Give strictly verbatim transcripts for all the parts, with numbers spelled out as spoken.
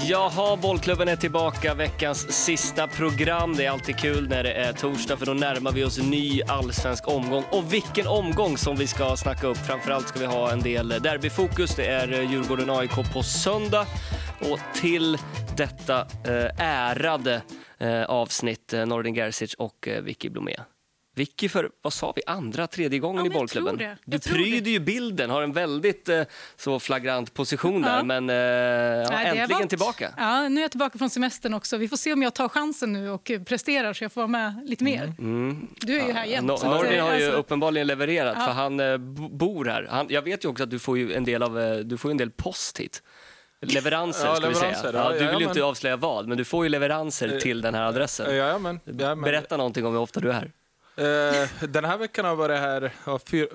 Jaha, Bollklubben är tillbaka, veckans sista program. Det är alltid kul när det är torsdag, för då närmar vi oss ny allsvensk omgång. Och vilken omgång som vi ska snacka upp. Framförallt ska vi ha en del derbyfokus. Det är Djurgården A I K på söndag. Och till detta eh, ärade eh, avsnitt eh, Nordin Gerzic och eh, Vicky Blomé. Vicky för, vad sa vi, andra, tredje gången ja, i Bollklubben. Det. Du pryder ju bilden, har en väldigt eh, så flagrant position där, ja. men eh, ja, Nej, äntligen varit... tillbaka. Ja, nu är jag tillbaka från semestern också. Vi får se om jag tar chansen nu och presterar så jag får vara med lite mer. Mm. Mm. Du är ju här jämt. Ja, Nordin har ju alltså... uppenbarligen levererat, ja. för han eh, bor här. Han, jag vet ju också att du får ju en del, av, eh, du får en del post hit. Leveranser, ja, ska leveranser, vi säga. Ja, ja, du vill ja, ju inte men... avslöja vad, men du får ju leveranser till den här adressen. Ja, men, ja, men... Berätta någonting om hur ofta du är här. Uh, den här veckan har varit här ja, fyr,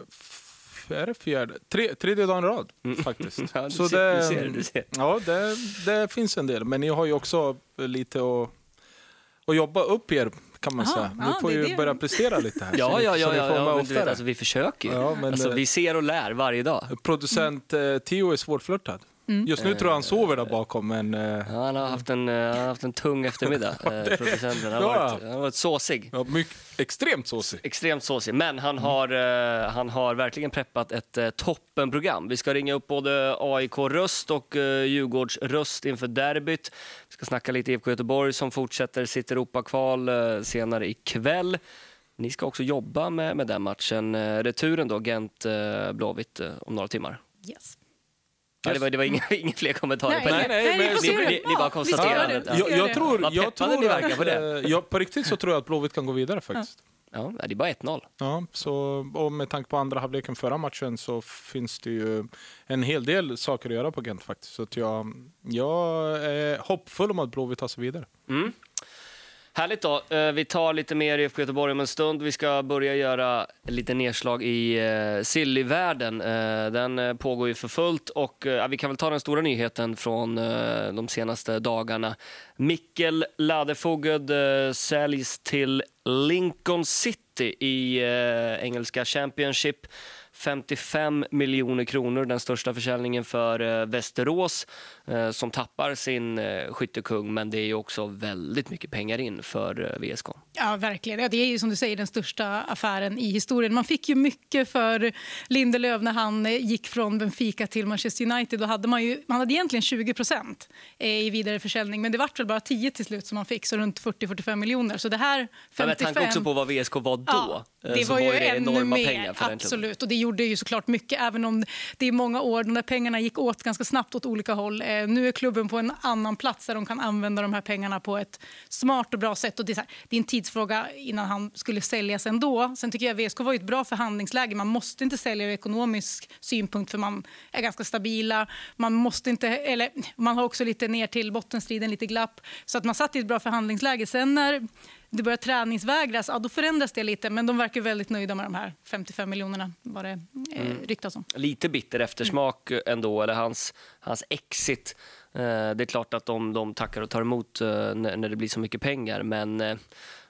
är det fjärde, tre, tredje dagen i rad mm. faktiskt. Ja, du, så ser, det, du ser, du ser. Ja, det, det finns en del, men ni har ju också lite att, att jobba upp er, kan man Aha, säga. Ni ja, får ju det. börja prestera lite här. Ja, så ja, ni, ja, så ja, ja men du vet, alltså, vi försöker ju. Ja, men, alltså, vi ser och lär varje dag. Producent mm. Theo är svårflörtad. Mm. Just nu tror jag han sover där bakom. Men, ja, han, har haft en, han har haft en tung eftermiddag, eh, producenten. Han har ja. varit, han har varit såsig. Ja, mycket, extremt såsig. Extremt såsig, men han har, eh, han har verkligen preppat ett eh, toppenprogram. Vi ska ringa upp både A I K-röst och eh, Djurgårds-röst inför derbyt. Vi ska snacka lite I F K Göteborg som fortsätter sitt Europakval eh, senare ikväll. Ni ska också jobba med, med den matchen. Eh, returen då, Gent eh, Blåvitt eh, om några timmar. Yes. Ja, det var, det var inga, inga fler kommentarer nej, på det. Nej, nej, men ni, ni, ni bara konstaterade. Ja, jag, jag tror, Vad jag tror ni verkar på det. Jag, på riktigt så tror jag att Blåvitt kan gå vidare faktiskt. Ja, det är bara ett noll. Ja, så, och med tanke på andra halvleken förra matchen så finns det ju en hel del saker att göra på Gent faktiskt. Så att jag, jag är hoppfull om att Blåvitt tar sig vidare. Mm. Härligt då. Vi tar lite mer i I F K Göteborg om en stund. Vi ska börja göra lite nedslag i uh, Silly-världen. Uh, den pågår ju för fullt och uh, vi kan väl ta den stora nyheten från uh, de senaste dagarna. Mikkel Ladefoged uh, säljs till Lincoln City i uh, engelska Championship. femtiofem miljoner kronor, den största försäljningen för eh, Västerås eh, som tappar sin eh, skyttekung, men det är ju också väldigt mycket pengar in för eh, V S K. Ja, verkligen. Ja, det är ju som du säger den största affären i historien. Man fick ju mycket för Lindelöf när han eh, gick från Benfica till Manchester United. Då hade man ju, man hade egentligen tjugo procent eh, i vidare försäljning, men det var väl bara tio till slut som man fick, så runt fyrtio till fyrtiofem miljoner. Så det här femtiofem... Ja, med tanke också på vad V S K var då, ja, det så var ju var det ännu enorma mer, pengar för absolut. Den och det gjorde ju såklart mycket, även om det är många år. De där pengarna gick åt ganska snabbt åt olika håll. Eh, nu är klubben på en annan plats där de kan använda de här pengarna på ett smart och bra sätt. Och det, är så här, det är en tidsfråga innan han skulle säljas ändå. Sen tycker jag att V S K var ett bra förhandlingsläge. Man måste inte sälja ur ekonomisk synpunkt för man är ganska stabila. Man måste inte, eller man har också lite ner till bottenstriden, lite glapp. Så att man satt i ett bra förhandlingsläge. Sen när det börjar träningsvägras, ja, då förändras det lite. Men de verkar väldigt nöjda med de här femtiofem miljonerna, vad det eh, mm. ryktas om. Lite bitter eftersmak mm. ändå, eller hans, hans exit. Eh, det är klart att de, de tackar och tar emot eh, när, när det blir så mycket pengar. Men eh,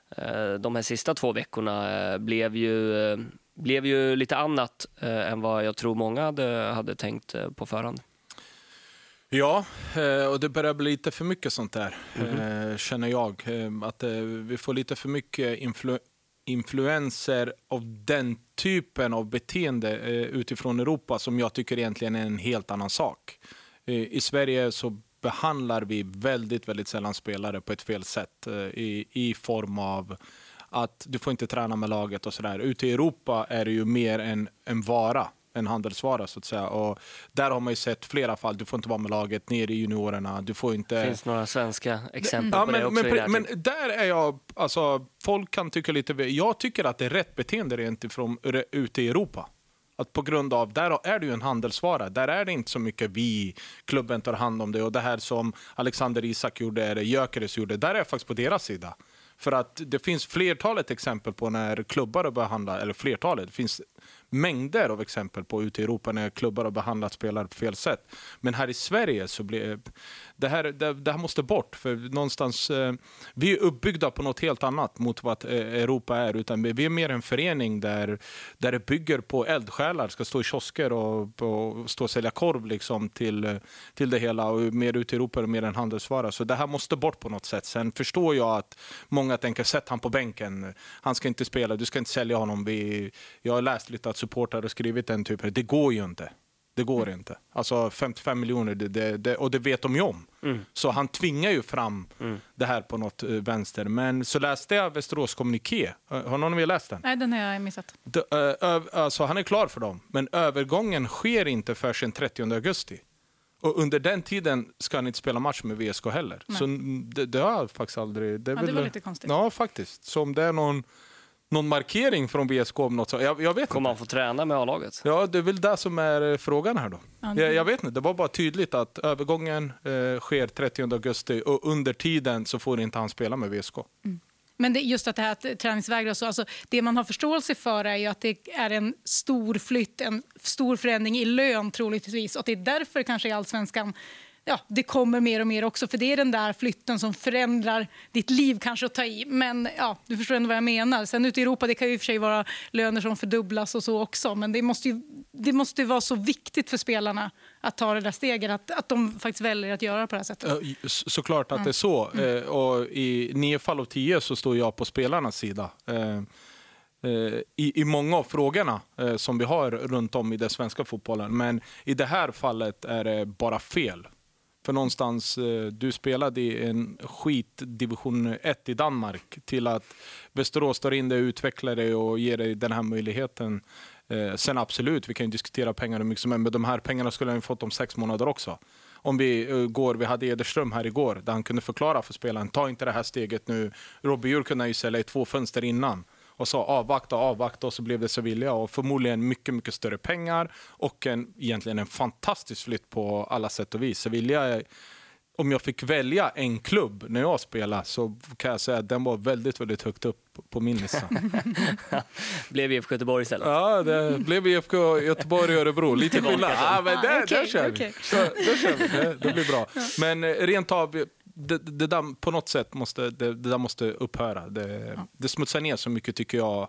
de här sista två veckorna eh, blev, ju, eh, blev ju lite annat eh, än vad jag tror många hade, hade tänkt eh, på förhand. Ja, och det börjar bli lite för mycket sånt där, Mm-hmm. känner jag. Att vi får lite för mycket influ- influenser av den typen av beteende utifrån Europa som jag tycker egentligen är en helt annan sak. I Sverige så behandlar vi väldigt, väldigt sällan spelare på ett fel sätt i, i form av att du får inte träna med laget och sådär. Ute i Europa är det ju mer en, en vara. En handelsvara så att säga, och där har man ju sett flera fall. Du får inte vara med laget ner i juniorerna, du får inte... Det finns några svenska exempel ja, på men, det också. Men, men där är jag, alltså folk kan tycka lite, jag tycker att det är rätt beteende rent ifrån ute i Europa. Att på grund av, där är det ju en handelsvara. Där är det inte så mycket vi, klubben tar hand om det. Och det här som Alexander Isak gjorde, eller Gyökeres gjorde, där är jag faktiskt på deras sida. För att det finns flertalet exempel på när klubbar behandlar, eller flertalet, det finns mängder av exempel på ute i Europa när klubbar har behandlat spelare på fel sätt. Men här i Sverige så blir det här, det, det här måste bort. För någonstans, eh, vi är uppbyggda på något helt annat mot vad eh, Europa är. Utan vi är mer en förening där, där det bygger på eldsjälar, ska stå i kiosker och, och stå och sälja korv liksom till, till det hela. Och mer ute i Europa är mer en handelsvara. Så det här måste bort på något sätt. Sen förstår jag att många tänker, sätt han på bänken. Han ska inte spela, du ska inte sälja honom. Vi, jag har läst lite att supportrar har skrivit den typen. Det går ju inte. Det går mm. inte. Alltså femtiofem miljoner, det, det, det, och det vet de ju om. Mm. Så han tvingar ju fram mm. det här på något uh, vänster. Men så läste jag Västerås kommuniké. Uh, har någon av er läst den? Nej, den har jag missat. De, uh, uh, alltså, han är klar för dem. Men övergången sker inte förrän trettionde augusti. Och under den tiden ska han inte spela match med V S K heller. Nej. Så det, det har faktiskt aldrig... Det, ja, väl, det var lite konstigt. Ja, faktiskt. Så om det är någon... någon markering från V S K om något så. Jag, jag vet Kommer han få träna med A-laget? Ja, det är väl det som är frågan här då. Ja, jag, jag vet inte, det var bara tydligt att övergången eh, sker trettionde augusti och under tiden så får inte han spela med V S K. Mm. Men det, just att det här att träningsvägra och så, alltså, det man har förståelse för är ju att det är en stor flytt, en stor förändring i lön troligtvis. Och det är därför kanske i Allsvenskan ja, det kommer mer och mer också, för det är den där flytten som förändrar ditt liv kanske att ta i. Men ja, du förstår ändå vad jag menar. Sen ute i Europa, det kan ju i och för sig vara löner som fördubblas och så också. Men det måste ju, det måste ju vara så viktigt för spelarna att ta det där steget, att, att de faktiskt väljer att göra på det här sättet. Så, såklart att mm. det är så. Mm. Och i nio fall av tio så står jag på spelarnas sida. I, i många av frågorna eh, som vi har runt om i den svenska fotbollen. Men i det här fallet är det bara fel. För någonstans, eh, du spelade i en skit division ett i Danmark till att Västerås tar in det, utvecklar det och ger dig den här möjligheten. Eh, sen absolut, vi kan ju diskutera pengar hur mycket som helst, men de här pengarna skulle han fått om sex månader också. Om vi uh, går, vi hade Ederström här igår där han kunde förklara för spelaren, ta inte det här steget nu. Robbie Djur kunde ju sälja i två fönster innan. Och sa avvakta, avvakta och så blev det Sevilla och förmodligen mycket, mycket större pengar och en, egentligen en fantastisk flytt på alla sätt och vis. Sevilla, är, om jag fick välja en klubb när jag spelade så kan jag säga att den var väldigt, väldigt högt upp på min lista. Blev I F K Göteborg istället? Ja, det blev I F K Göteborg och Örebro. Lite skillnad. Ja, men det, ah, okay, där kör okay. vi. Där, där kör vi. Det, det blir bra. Men rent av... Det, det där på något sätt måste, det, det där måste upphöra. Det, ja. det smutsar ner så mycket tycker jag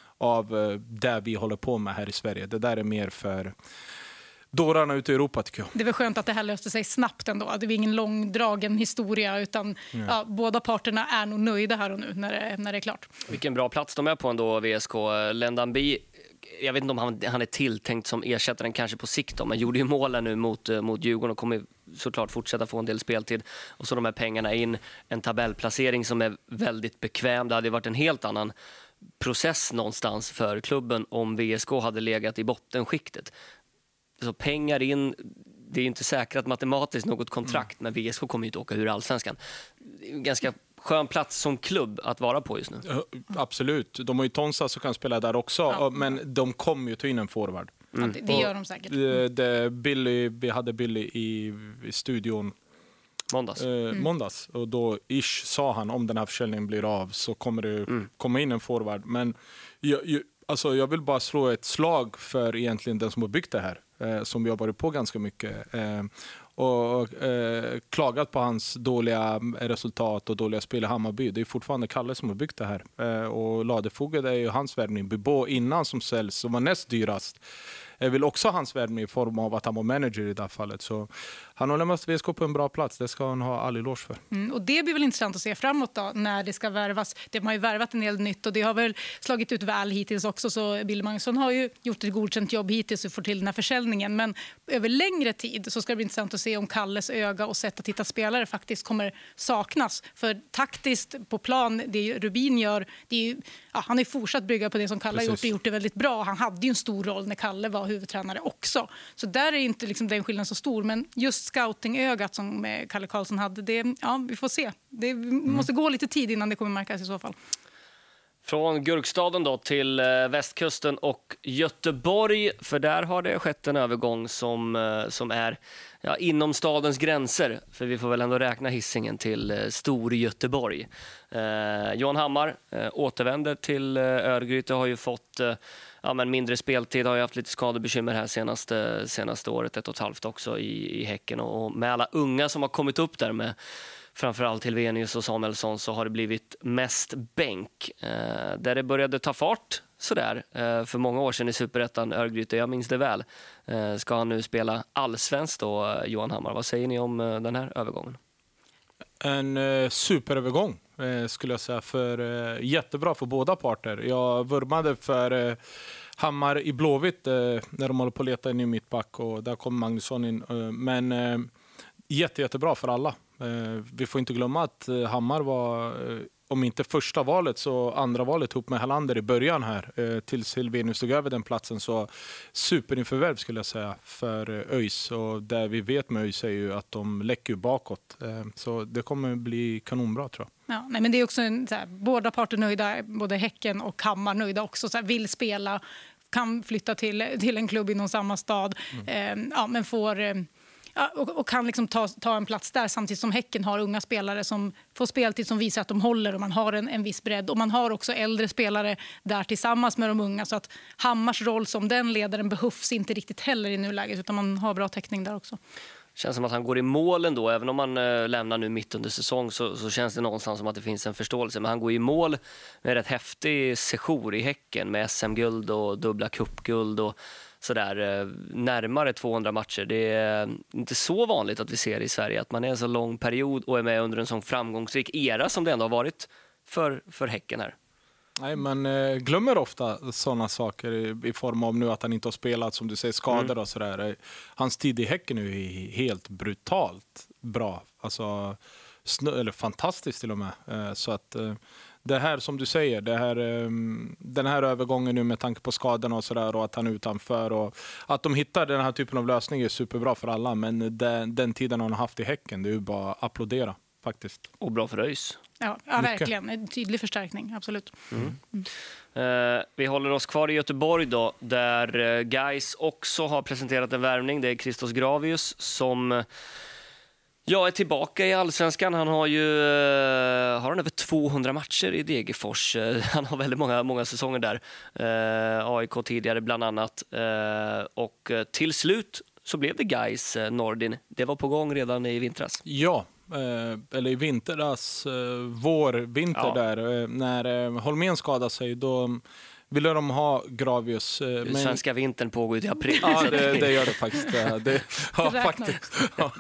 av det vi håller på med här i Sverige. Det där är mer för dårarna ute i Europa tycker jag. Det är väl skönt att det här löste sig snabbt ändå. Det är ingen långdragen historia utan ja. Ja, båda parterna är nog nöjda här och nu när det, när det är klart. Vilken bra plats de är på ändå, V S K. Lendanby, jag vet inte om han, han är tilltänkt som ersättaren kanske på sikt då, men gjorde ju målen nu mot, mot Djurgården och kommer såklart fortsätta få en del speltid. Och så de här pengarna in, en tabellplacering som är väldigt bekväm. Det hade varit en helt annan process någonstans för klubben om V S K hade legat i bottenskiktet. Så pengar in, det är ju inte säkrat matematiskt något kontrakt, mm. men V S K kommer ju inte åka ur Allsvenskan. Det är en ganska skön plats som klubb att vara på just nu. Ja, absolut. De har ju Tonsa som kan spela där också, ja. men de kommer ju ta in en forward. Mm. Ja, det, det gör de säkert. Det, det Billy, vi hade Billy i, i studion måndags. Eh, mm. måndags. Och då ish sa han om den här försäljningen blir av så kommer det mm. komma in en forward. Men jag, jag, alltså jag vill bara slå ett slag för egentligen den som har byggt det här. Eh, som vi har varit på ganska mycket. Eh, och eh, klagat på hans dåliga resultat och dåliga spel i Hammarby. Det är fortfarande Kalle som har byggt det här. Eh, och Ladefoged är ju hans värvning. Bibo innan som säljs som var näst dyrast. Jag vill också ha hans värvning i form av att han var manager i det här fallet. Så han har lämnat V S K på en bra plats. Det ska han ha all eloge för. Mm, och det blir väl intressant att se framåt då, när det ska värvas. De har ju värvat en del nytt och det har väl slagit ut väl hittills också. Så Bill Magnusson har ju gjort ett godkänt jobb hittills och får till den här försäljningen. Men över längre tid så ska det bli intressant att se om Kalles öga och sätt att titta spelare faktiskt kommer saknas. För taktiskt på plan, det Rubin gör, det är ju, ja, han är fortsatt bygga på det som Kalle Precis. har gjort och gjort det väldigt bra. Han hade ju en stor roll när Kalle var huvudtränare också. Så där är inte liksom den skillnaden så stor. Men just scoutingögat som Kalle Karlsson hade, det, ja, vi får se. Det måste mm. gå lite tid innan det kommer märkas i så fall. Från Gurkstaden då till eh, västkusten och Göteborg, för där har det skett en övergång som, eh, som är ja, inom stadens gränser, för vi får väl ändå räkna Hisingen till eh, Stor Göteborg. Eh, Johan Hammar eh, återvänder till eh, Örgryte, har ju fått eh, ja, men mindre speltid, har ju haft lite skadebekymmer här senaste, senaste året, ett och ett halvt också i, i Häcken, och, och med alla unga som har kommit upp där med framförallt Helvenius och Samuelsson, så har det blivit mest bänk. Eh, där det började ta fart sådär eh, för många år sedan i Superettan Örgryte, jag minns det väl. Eh, ska han nu spela allsvenskt då, Johan Hammar? Vad säger ni om eh, den här övergången? En eh, superövergång eh, skulle jag säga, för eh, jättebra för båda parter. Jag vurmade för eh, Hammar i Blåvitt eh, när de håller på att leta en ny mittback, och där kom Magnusson in. Eh, men eh, jätte, jättebra för alla. Eh, vi får inte glömma att eh, Hammar var, eh, om inte första valet så andra valet ihop med Hallander i början här. Eh, tills Helvenius stod över den platsen, så superinförvärv skulle jag säga för eh, ÖIS. Och där vi vet med ÖIS är ju att de läcker bakåt. Eh, så det kommer bli kanonbra, tror jag. Ja, nej, men det är också en, så här, båda parter nöjda, både Häcken och Hammar nöjda också, så här, vill spela, kan flytta till, till en klubb inom samma stad, mm. eh, ja, men får... Eh, Ja, och, och kan liksom ta, ta en plats där, samtidigt som Häcken har unga spelare som får speltid som visar att de håller, och man har en, en viss bredd, och man har också äldre spelare där tillsammans med de unga, så att Hammars roll som den ledaren behövs inte riktigt heller i nuläget, utan man har bra täckning där också. Känns som att han går i mål ändå, även om man äh, lämnar nu mitt under säsong, så, så känns det någonstans som att det finns en förståelse. Men han går i mål med rätt häftig sejour i Häcken med S M-guld och dubbla cupguld och sådär, närmare tvåhundra matcher. Det är inte så vanligt att vi ser i Sverige att man är en så lång period och är med under en sån framgångsrik era som det ändå har varit för, för Häcken här. Nej, man eh, glömmer ofta sådana saker i, i form av nu att han inte har spelat, som du säger, skador mm. och sådär. Hans tid i Häcken är ju helt brutalt bra. Alltså, snö, eller fantastiskt till och med. Eh, så att eh, det här, som du säger, det här, eh, den här övergången nu med tanke på skadorna och sådär, och att han är utanför, och att de hittar den här typen av lösning är superbra för alla. Men den, den tiden han har haft i Häcken, det är ju bara att applådera faktiskt. Och bra för ÖIS. Ja, ja verkligen. En tydlig förstärkning, absolut. Mm. Mm. Uh, vi håller oss kvar i Göteborg då, där uh, Gais också har presenterat en värvning. Det är Christos Gravius som uh, ja, är tillbaka i Allsvenskan. Han har ju uh, har han över tvåhundra matcher i Degerfors. Uh, han har väldigt många, många säsonger där. Uh, A I K tidigare bland annat. Uh, och uh, till slut så blev det Gais uh, Nordin. Det var på gång redan i vintras. Ja. Eh, eller i vintras, eh, vår, vinter ja. där, eh, när eh, Holmén skadade sig, då ville de ha Gravius. Eh, men... Svenska vintern pågår ju i april. Ja, det, det gör det faktiskt. Det, det, ja, faktiskt. Ja.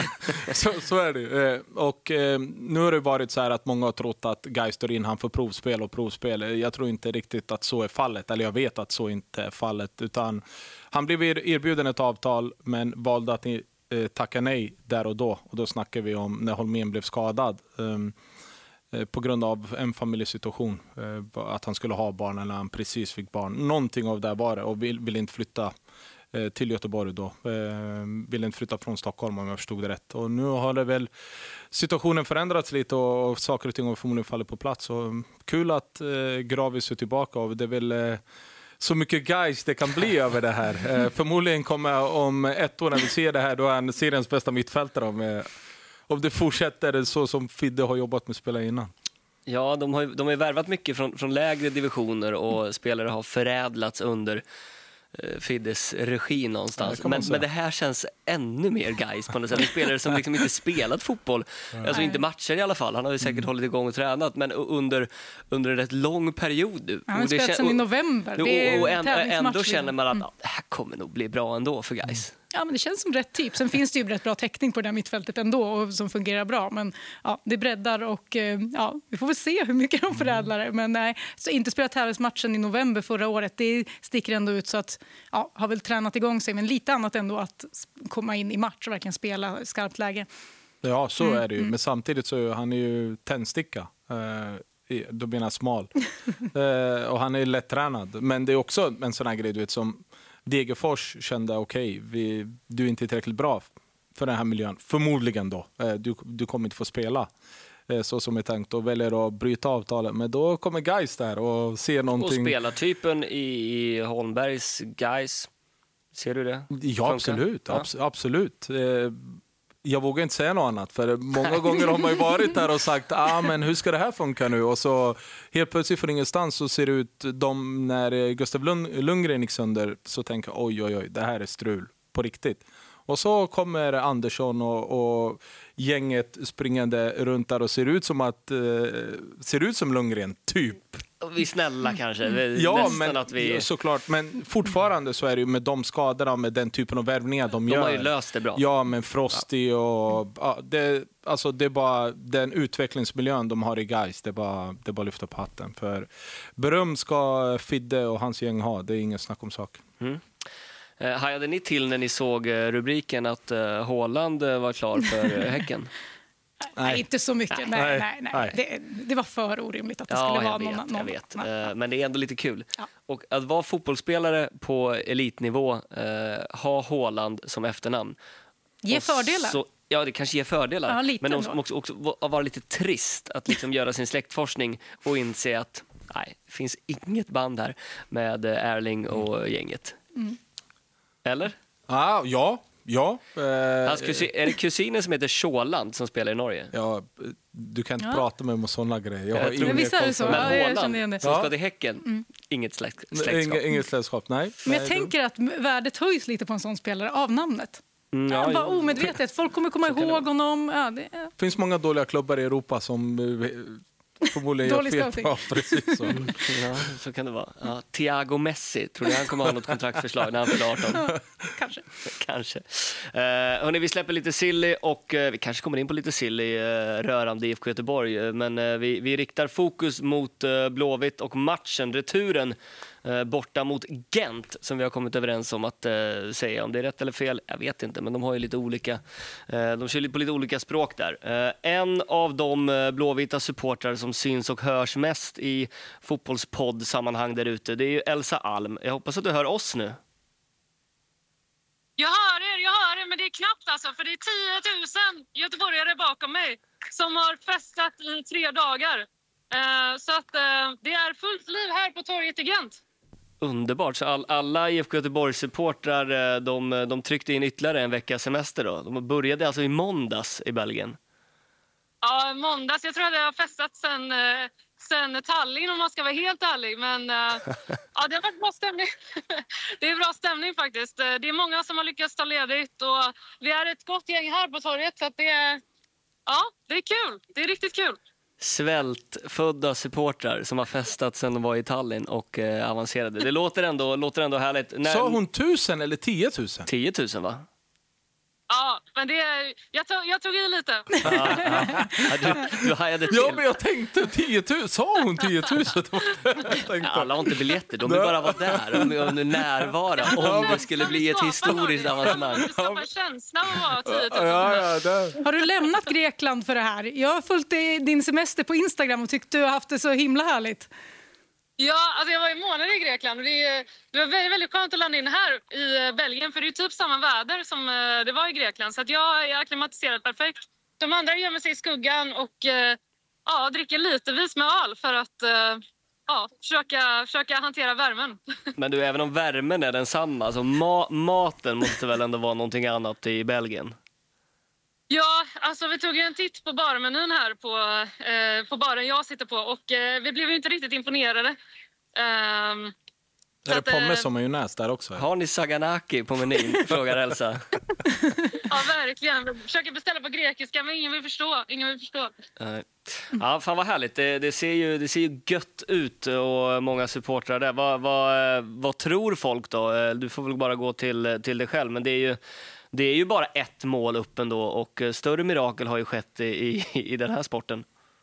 så, så är det. Eh, och eh, nu har det varit så här att många har trott att Gais står in, han får provspel och provspel. Jag tror inte riktigt att så är fallet, eller jag vet att så inte är fallet, utan han blev erbjuden ett avtal men valde att ni tacka nej där och då. Och då snackar vi om när Holmén blev skadad um, eh, på grund av en familjesituation. Eh, att han skulle ha barn eller han precis fick barn. Någonting av det var det, och vill, vill inte flytta eh, till Göteborg då. Eh, vill inte flytta från Stockholm om jag förstod det rätt. Och nu har det väl situationen förändrats lite, och, och saker och ting har förmodligen fallit på plats. Och kul att eh, Gravis är tillbaka, och det är väl eh, så mycket guys det kan bli över det här. Eh, förmodligen kommer om ett år när vi ser det här, då är han seriens bästa mittfältare. Om, eh, om det fortsätter så som Fidde har jobbat med spelare innan. Ja, de har, de har värvat mycket från, från lägre divisioner, och mm. spelare har förädlats under eh, Fiddes regi någonstans. Ja, men, men det här känns ännu mer guys på något sätt. En spelare som liksom inte spelat fotboll, ja. alltså inte matcher i alla fall. Han har ju säkert mm. hållit igång och tränat, men under, under en rätt lång period. Ja, han har spelat sedan i november. Det och, och ändå, ändå känner man att mm. det här kommer nog bli bra ändå för guys. Ja, men det känns som rätt typ. Sen finns det ju rätt bra täckning på det här mittfältet ändå, och som fungerar bra. Men ja, det breddar, och ja, vi får väl se hur mycket de förädlar det. Men nej, så inte spelat tävlingsmatchen i november förra året, det sticker ändå ut, så att ja, har väl tränat igång sig, men lite annat ändå att komma in i match och verkligen spela skarpt läge. Ja, så mm, är det ju. Mm. Men samtidigt så är han ju tändsticka. Eh, då blir han smal. eh, och han är lättränad. Men det är också en sån här grej, du vet, som Degerfors kände, okej, okay, du är inte tillräckligt bra för den här miljön. Förmodligen då. Eh, du, du kommer inte få spela. eh, så som är tänkt och väljer att bryta avtalet. Men då kommer Gais där och ser någonting. Och spelartypen i, i Holmbergs Gais, ser du det? Ja, absolut. Ja. Abs- absolut. Eh, jag vågar inte säga något annat, för många gånger har man ju varit där och sagt ah, men hur ska det här funka nu? Och så helt plötsligt från ingenstans så ser det ut, de, när Gustav Lund, Lundgren gick sönder, så tänker oj, oj, oj, det här är strul på riktigt. Och så kommer Andersson och, och gänget springande runt där och ser ut som att eh, ser ut som Lundgren, typ. Vi är snälla kanske. Vi, Ja, nästan men, att vi... såklart. Men fortfarande så är det ju med de skadorna, med den typen av värvningar de, De gör. har ju löst det bra. Ja, men Frosty och... Ja, det, alltså det är bara den utvecklingsmiljön de har i Gais. Det är bara, det är bara att lyfta på hatten. För beröm ska Fidde och hans gäng ha. Det är ingen snack om sak. Mm. Eh, hajade ni till när ni såg eh, rubriken att eh, Haaland eh, var klar för eh, Häcken? Nej, inte så mycket. Nej, nej, nej. nej. Nej. Det, det var för orimligt att det Ja, skulle jag vara vet, någon... någon jag vet. Nej. Eh, Men det är ändå lite kul. Ja. Och att vara fotbollsspelare på elitnivå, eh, ha Haaland som efternamn. Ge Och fördelar. Så, ja, det kanske ger fördelar. Ja, lite men ändå. också, också, också vara lite trist att liksom göra sin släktforskning och inse att nej, det finns inget band här med eh, Erling och gänget. Mm. Eller? Ah, ja, ja. Eh, Hans kusin, är det kusinen som heter Sjåland som spelar i Norge? ja. Du kan inte Ja. prata med mig om sådana grejer. Jag har Jag tror- ingen Men visst är det koll så? på Men Ja, jag känner Haaland igen det. som Ja. ska till Häcken, inget släkt, släktskap. Inget, inget sällskap, nej. Men jag nej, tänker att värdet höjs lite på en sån spelare av namnet. Mm, Ja, ja, bara jo. omedvetet. Folk kommer komma Så kan det ihåg honom. Ja, det, ja. Det finns många dåliga klubbar i Europa som eh, förmodligen gör Dålig fel. scouting. Ja, precis så. Ja, så kan det vara. Ja, Thiago Messi, tror du han kommer ha något kontraktförslag när han fyller arton? Kanske. Kanske. Uh, hörni, vi släpper lite silly och uh, vi kanske kommer in på lite silly uh, rörande I F K Göteborg. Uh, men uh, vi, vi riktar fokus mot uh, Blåvitt och matchen, returen uh, borta mot Gent som vi har kommit överens om att uh, säga. Om det är rätt eller fel, jag vet inte, men de har ju lite olika, uh, de kör på lite olika språk där. Uh, en av de uh, blåvita supportrar som syns och hörs mest i fotbollspodd-sammanhang där ute, det är ju Elsa Alm. Jag hoppas att du hör oss nu. Jag hör er, jag hör er, men det är knappt alltså, för det är tio tusen göteborgare bakom mig som har festat i tre dagar. Eh, så att eh, det är fullt liv här på torget i Gent. Underbart. Så all, alla I F K Göteborgs-supportrar eh, de, de tryckte in ytterligare en veckas semester då. De började alltså i måndags i Belgien. Ja, måndags. Jag tror att jag har festat sen, eh, sen Tallinn om man ska vara helt ärlig. Men eh, ja, det har varit bra stämning. Det är bra stämning faktiskt. Eh, Det är många som har lyckats ta ledigt och vi är ett gott gäng här på torget så att det är, ja, det är kul. Det är riktigt kul. Svältfödda supportrar som har festat sedan de var i Tallinn och eh, avancerade. Det låter ändå, låter ändå härligt. När, Sa hon tusen eller tiotusen? tio tusen va? Ja, men det är, jag, tog, jag tog i lite. Ja, ja. Du, du hajade till. Ja, men jag tänkte tiotusen. Sa hon tiotusen? Alla har inte biljetter, de vill bara vara där. De är närvara om det skulle bli ett historiskt avancemang. Det skapar känslan av att vara tio tusen. Ja, ja, där. Har du lämnat Grekland för det här? Jag har följt din semester på Instagram och tyckt du har haft det så himla härligt. Ja, alltså jag var i månader i Grekland och det, är- det var väldigt, väldigt skönt att landa in här i Belgien för det är typ samma väder som eh, det var i Grekland så att jag är akklimatiserad perfekt. De andra gömmer sig i skuggan och eh, ja, dricker lite vis med öl för att eh, ja, försöka, försöka hantera värmen. Men du, även om värmen är densamma, alltså ma- maten måste väl ändå vara någonting annat i Belgien? Ja, alltså vi tog ju en titt på barmenyn här på, eh, på baren jag sitter på och eh, vi blev ju inte riktigt imponerade. Ehm, så Är det att, eh, pommes och majonnäs där också? Har ni saganaki på menyn? Frågar Elsa. Ja, verkligen. Vi försöker beställa på grekiska men ingen vill förstå. Ingen vill förstå. Nej. Ja, fan vad härligt. Det, det, ser ju, det ser ju gött ut och många supportrar där. Vad, vad, vad tror folk då? Du får väl bara gå till, till dig själv, men det är ju det är ju bara ett mål upp ändå och större mirakel har ju skett i, i, i den här sporten.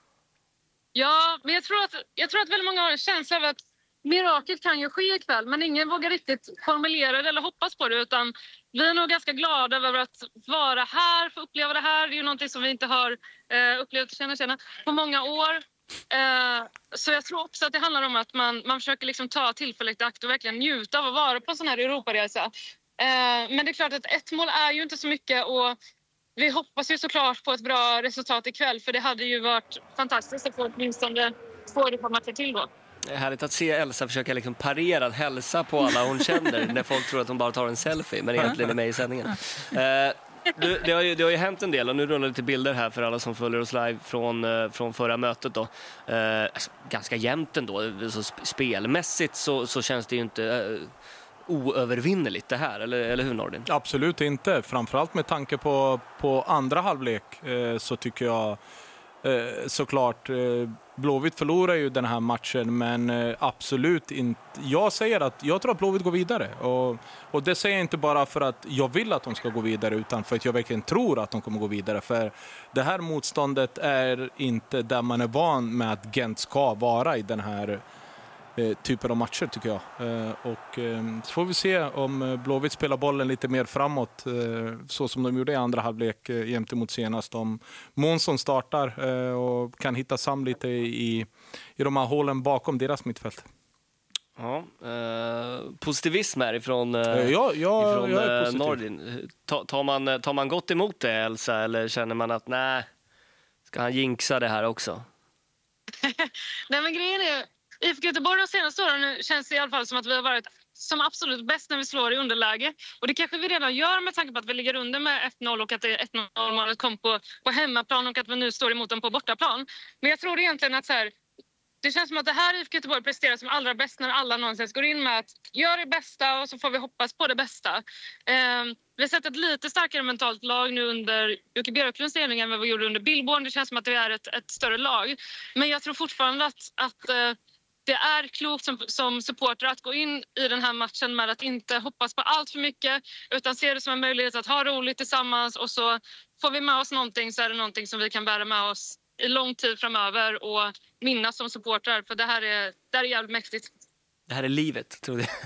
Ja, men jag tror, att, jag tror att väldigt många har en känsla av att miraklet kan ju ske ikväll men ingen vågar riktigt formulera det eller hoppas på det utan vi är nog ganska glada över att vara här för att uppleva det här. Det är ju någonting som vi inte har eh, upplevt känna, känna på många år. Eh, så jag tror också att det handlar om att man, man försöker liksom ta tillfället i akt och verkligen njuta av att vara på en sån här Europaresa. Eh, men det är klart att ett mål är ju inte så mycket och vi hoppas ju såklart på ett bra resultat ikväll, för det hade ju varit fantastiskt att få åtminstone två matcher till då. Det är härligt att se Elsa försöka liksom parera, hälsa på alla hon känner när folk tror att hon bara tar en selfie, men egentligen är med i sändningen. Eh, du, det, har ju, det har ju hänt en del, och nu rullar lite bilder här för alla som följer oss live från, eh, från förra mötet då. Eh, alltså, ganska jämnt ändå, så spelmässigt så, så känns det ju inte eh, oövervinneligt det här, eller, eller hur Nordin? Absolut inte, framförallt med tanke på, på andra halvlek eh, så tycker jag eh, såklart eh, Blåvitt förlorar ju den här matchen, men eh, absolut inte. Jag säger att jag tror att Blåvitt går vidare, och, och det säger jag inte bara för att jag vill att de ska gå vidare, utan för att jag verkligen tror att de kommer gå vidare, för det här motståndet är inte där man är van med att Gent ska vara i den här eh, typen av matcher, tycker jag. Eh, och eh, så får vi se om Blåvitt spelar bollen lite mer framåt, eh, så som de gjorde i andra halvlek eh, gentemot senast. Om Månsson startar eh, och kan hitta Sam lite i, i de här hålen bakom deras mittfält. Ja, eh, positivism här ifrån, eh, Eh, ja, ja, ifrån jag är eh, positiv. Nordin. Ta, tar, man, tar man gott emot det, Elsa, eller känner man att nej, ska han jinxa det här också? Nej, men grejen är, I F K Göteborg de senaste åren känns det i alla fall som att vi har varit som absolut bäst när vi slår i underläge. Och det kanske vi redan gör med tanke på att vi ligger under med ett noll och att det ett noll-målet kom på, på hemmaplan och att vi nu står emot dem på bortaplan. Men jag tror egentligen att så här, det känns som att det här I F K Göteborg presterar som allra bäst när alla någonsin går in med att göra det bästa och så får vi hoppas på det bästa. Eh, vi har sett ett lite starkare mentalt lag nu under Jocke Björklunds ledning än vad vi gjorde under Billborn. Det känns som att det är ett, ett större lag. Men jag tror fortfarande att, att eh, det är klokt som, som supporter att gå in i den här matchen med att inte hoppas på allt för mycket, utan se det som en möjlighet att ha roligt tillsammans, och så får vi med oss någonting, så är det någonting som vi kan bära med oss i lång tid framöver och minnas som supportrar, för det här är, det här är jävligt mäktigt. Det här är livet, tror jag.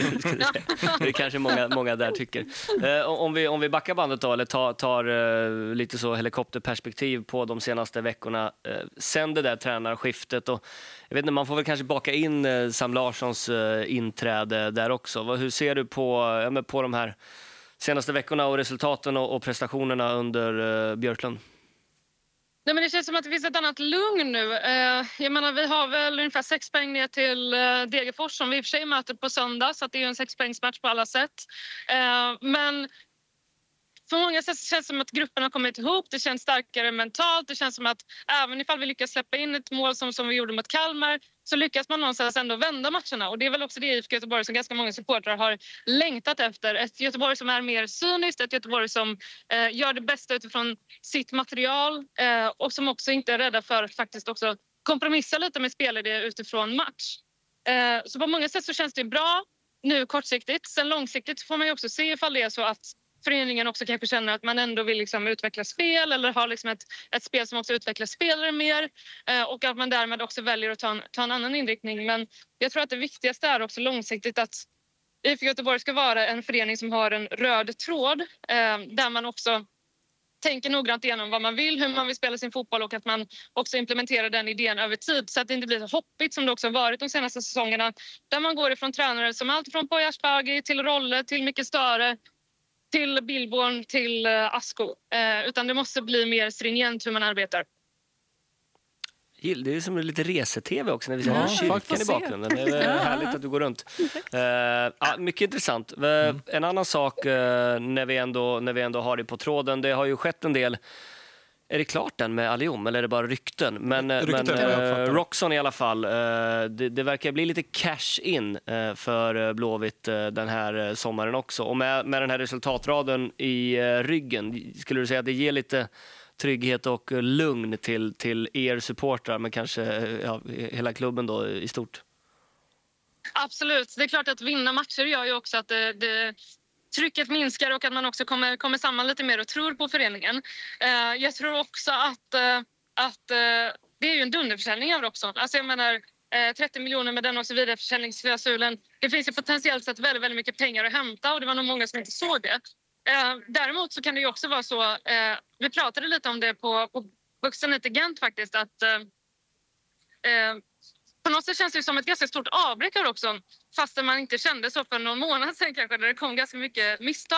Det är kanske många, många där tycker. Eh, om, vi, om vi backar bandet då, eller tar, tar eh, lite så helikopterperspektiv på de senaste veckorna. Eh, sen det där tränarskiftet, och jag vet inte, man får väl kanske baka in eh, Sam Larssons eh, inträde där också. Vad, hur ser du på, ja, men på de här senaste veckorna och resultaten och, och prestationerna under eh, Björklund? Nej, men det känns som att det finns ett annat lugn nu. Eh, jag menar, vi har väl ungefär sex poäng ner till eh, Degerfors som vi i och för sig möter på söndag, så att det är ju en sexpoängsmatch på alla sätt. Eh, men för många sätt känns det som att gruppen har kommit ihop. Det känns starkare mentalt. Det känns som att även ifall vi lyckas släppa in ett mål som, som vi gjorde mot Kalmar, så lyckas man någonstans ändå vända matcherna. Och det är väl också det I F K Göteborg som ganska många supportrar har längtat efter. Ett Göteborg som är mer cyniskt, ett Göteborg som eh, gör det bästa utifrån sitt material eh, och som också inte är rädda för att faktiskt också kompromissa lite med spelare utifrån match. Eh, så på många sätt så känns det bra nu kortsiktigt. Sen långsiktigt får man ju också se ifall det är så att föreningen också kanske känner att man ändå vill liksom utveckla spel, eller ha liksom ett, ett spel som också utvecklar spelare mer, eh, och att man därmed också väljer att ta en, ta en annan inriktning. Men jag tror att det viktigaste är också långsiktigt att I F K Göteborg ska vara en förening som har en röd tråd, eh, där man också tänker noggrant igenom vad man vill, hur man vill spela sin fotboll, och att man också implementerar den idén över tid, så att det inte blir så hoppigt som det också har varit de senaste säsongerna, där man går ifrån tränare som allt från Poya Asbaghi till Rolle till Micke Stare till Billborn till uh, Asko. Eh, utan det måste bli mer stringent hur man arbetar. Det är som lite rese-tv också när vi ser Ja, kyrkan i bakgrunden. Det är härligt att du går runt. Uh, ja, mycket intressant. Uh, mm. En annan sak uh, när, vi ändå, när vi ändå har det på tråden, det har ju skett en del. Är det klart den med Alium, eller är det bara rykten? Men, rykten, men uh, Roxon i alla fall, uh, det, det verkar bli lite cash in uh, för Blåvitt uh, den här uh, sommaren också. Och med, med den här resultatraden i uh, ryggen, skulle du säga att det ger lite trygghet och uh, lugn till, till er supportrar, men kanske uh, ja, hela klubben då i stort? Absolut. Det är klart att vinna matcher gör ju också att det... det... trycket minskar och att man också kommer, kommer samman lite mer och tror på föreningen. Eh, jag tror också att, eh, att eh, det är ju en dunderförsäljning av Roxon. Alltså jag menar, eh, trettio miljoner med den och så vidare försäljningsklausulen. Det finns ju potentiellt sett väldigt, väldigt mycket pengar att hämta, och det var nog många som inte såg det. Eh, däremot så kan det ju också vara så, eh, vi pratade lite om det på, på Buxen i Gent faktiskt, att eh, eh, på något sätt känns det som ett ganska stort avbräck av Roxon, fastän man inte kände så för någon månad sedan kanske, där det kom ganska mycket misstag.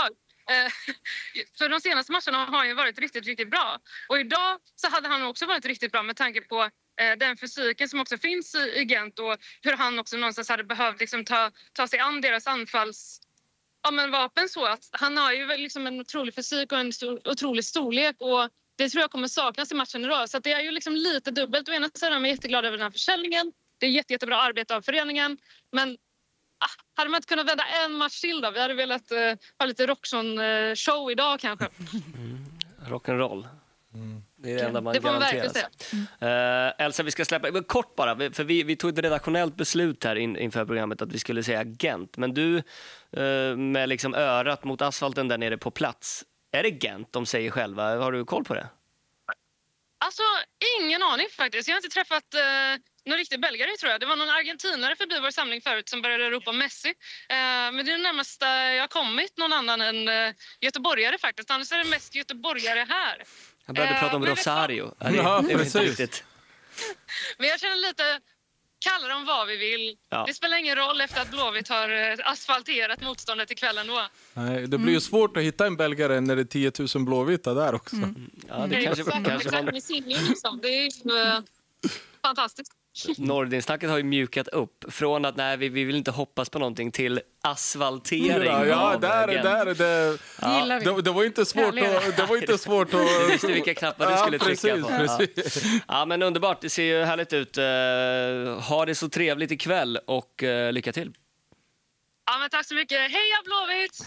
För de senaste matcherna har han ju varit riktigt, riktigt bra. Och idag så hade han också varit riktigt bra med tanke på den fysiken som också finns i Gent och hur han också någonstans hade behövt liksom ta, ta sig an deras anfalls ja, men vapen så att han har ju liksom en otrolig fysik och en stor, otrolig storlek och det tror jag kommer saknas i matchen idag. Så att det är ju liksom lite dubbelt. Å ena sidan är jag jätteglad över den här försäljningen. Det är jätte, jättebra arbete av föreningen. Men ah, hade man inte kunnat vända en match till då? Vi hade velat uh, ha lite Roxon-show idag kanske. Mm. Rock'n'roll. Mm. Det är det enda man det får man garanteras. verkligen se. Uh, Elsa, vi ska släppa... Men kort bara, för vi, vi tog ett redaktionellt beslut här in, inför programmet att vi skulle säga Gent. Men du, uh, med liksom örat mot asfalten där nere på plats, är det Gent de säger själva? Har du koll på det? Alltså, ingen aning faktiskt. Jag har inte träffat uh, någon riktig belgare tror jag. Det var någon argentinare förbi vår samling förut som började ropa Messi. Uh, men det är närmast uh, jag har kommit någon annan än uh, göteborgare faktiskt. Annars är det mest göteborgare här. Jag började uh, prata om Rosario. Ja, det, ja, det precis. inte riktigt. Men jag känner lite... Kalla dem vad vi vill. Ja. Det spelar ingen roll efter att Blåvitt har asfalterat motståndet i kvällen då. Nej, det blir ju svårt att hitta en belgare när det är tio tusen blåvita där också. Mm. Ja, det, det kanske, exakt, kanske exakt, man... liksom. Det är ju uh, fantastiskt. Nordin-snacket har ju mjukat upp från att nej, vi, vi vill inte hoppas på någonting till asfaltering. Ja, ja där, där, det, ja. det, det var inte svårt att... Det var inte svårt att... Du visste vilka knappar du skulle ja, precis, trycka på. Precis. Ja. ja, men underbart. Det ser ju härligt ut. Uh, ha det så trevligt ikväll och uh, lycka till. Ja, men tack så mycket. Heja Blåvitt!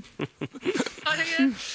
Ha det gött.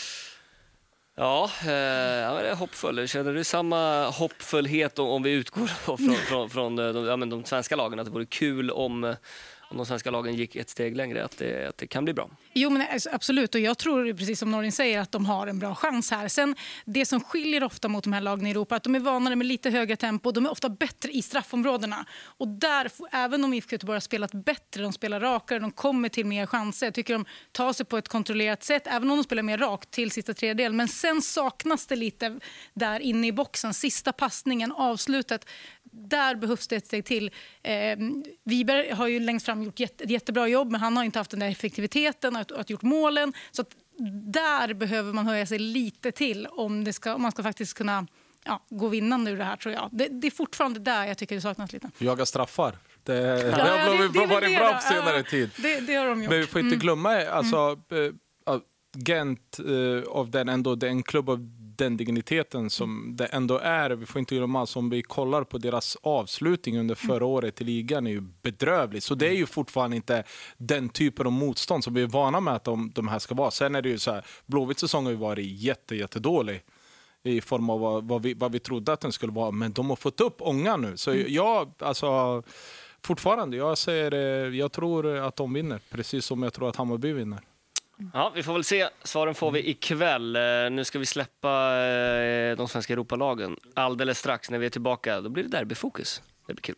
Ja, eh, ja, det är hoppfull. Känner du samma hoppfullhet om, om vi utgår från, från, från de, ja, men de svenska lagen? Att det vore kul om, om de svenska lagen gick ett steg längre, att det, att det kan bli bra? Jo, men absolut. Och jag tror, precis som Nordin säger, att de har en bra chans här. Sen, det som skiljer ofta mot de här lagen i Europa, att de är vanare med lite högre tempo. De är ofta bättre i straffområdena. Och där, även om I F K Göteborg har spelat bättre, de spelar rakare, de kommer till mer chanser. Jag tycker de tar sig på ett kontrollerat sätt, även om de spelar mer rakt till sista tredjedel. Men sen saknas det lite där inne i boxen. Sista passningen, avslutet. Där behövs det ett steg till. Eh, Wiberg har ju längst fram gjort jätte, ett jättebra jobb, men han har inte haft den där effektiviteten att, att gjort målen. Så att där behöver man höja sig lite till om, det ska, om man ska faktiskt kunna ja, gå vinnande ur det här, tror jag. Det, det är fortfarande där jag tycker det saknas lite. Jaga straffar. Det, ja, det, det har blivit det, det, varit bra på senare ja, tid. Det, det har de gjort. Men vi får inte glömma, alltså, mm. äh, Gent äh, av den ändå, det är en klubb av den digniteten som det ändå är. Vi får inte glömma, som vi kollar på deras avslutning under förra året i ligan är ju bedrövligt. Så det är ju fortfarande inte den typen av motstånd som vi är vana med att de, de här ska vara. Sen är det ju så här, Blåvitts säsong har ju varit jätte, jättedålig i form av vad, vad, vi, vad vi trodde att den skulle vara. Men de har fått upp ångan nu. Så jag, alltså, fortfarande, jag säger, jag tror att de vinner. Precis som jag tror att Hammarby vinner. Ja, vi får väl se. Svaren får vi ikväll. Nu ska vi släppa de svenska Europalagen alldeles strax. När vi är tillbaka, då blir det derbyfokus. Det blir kul.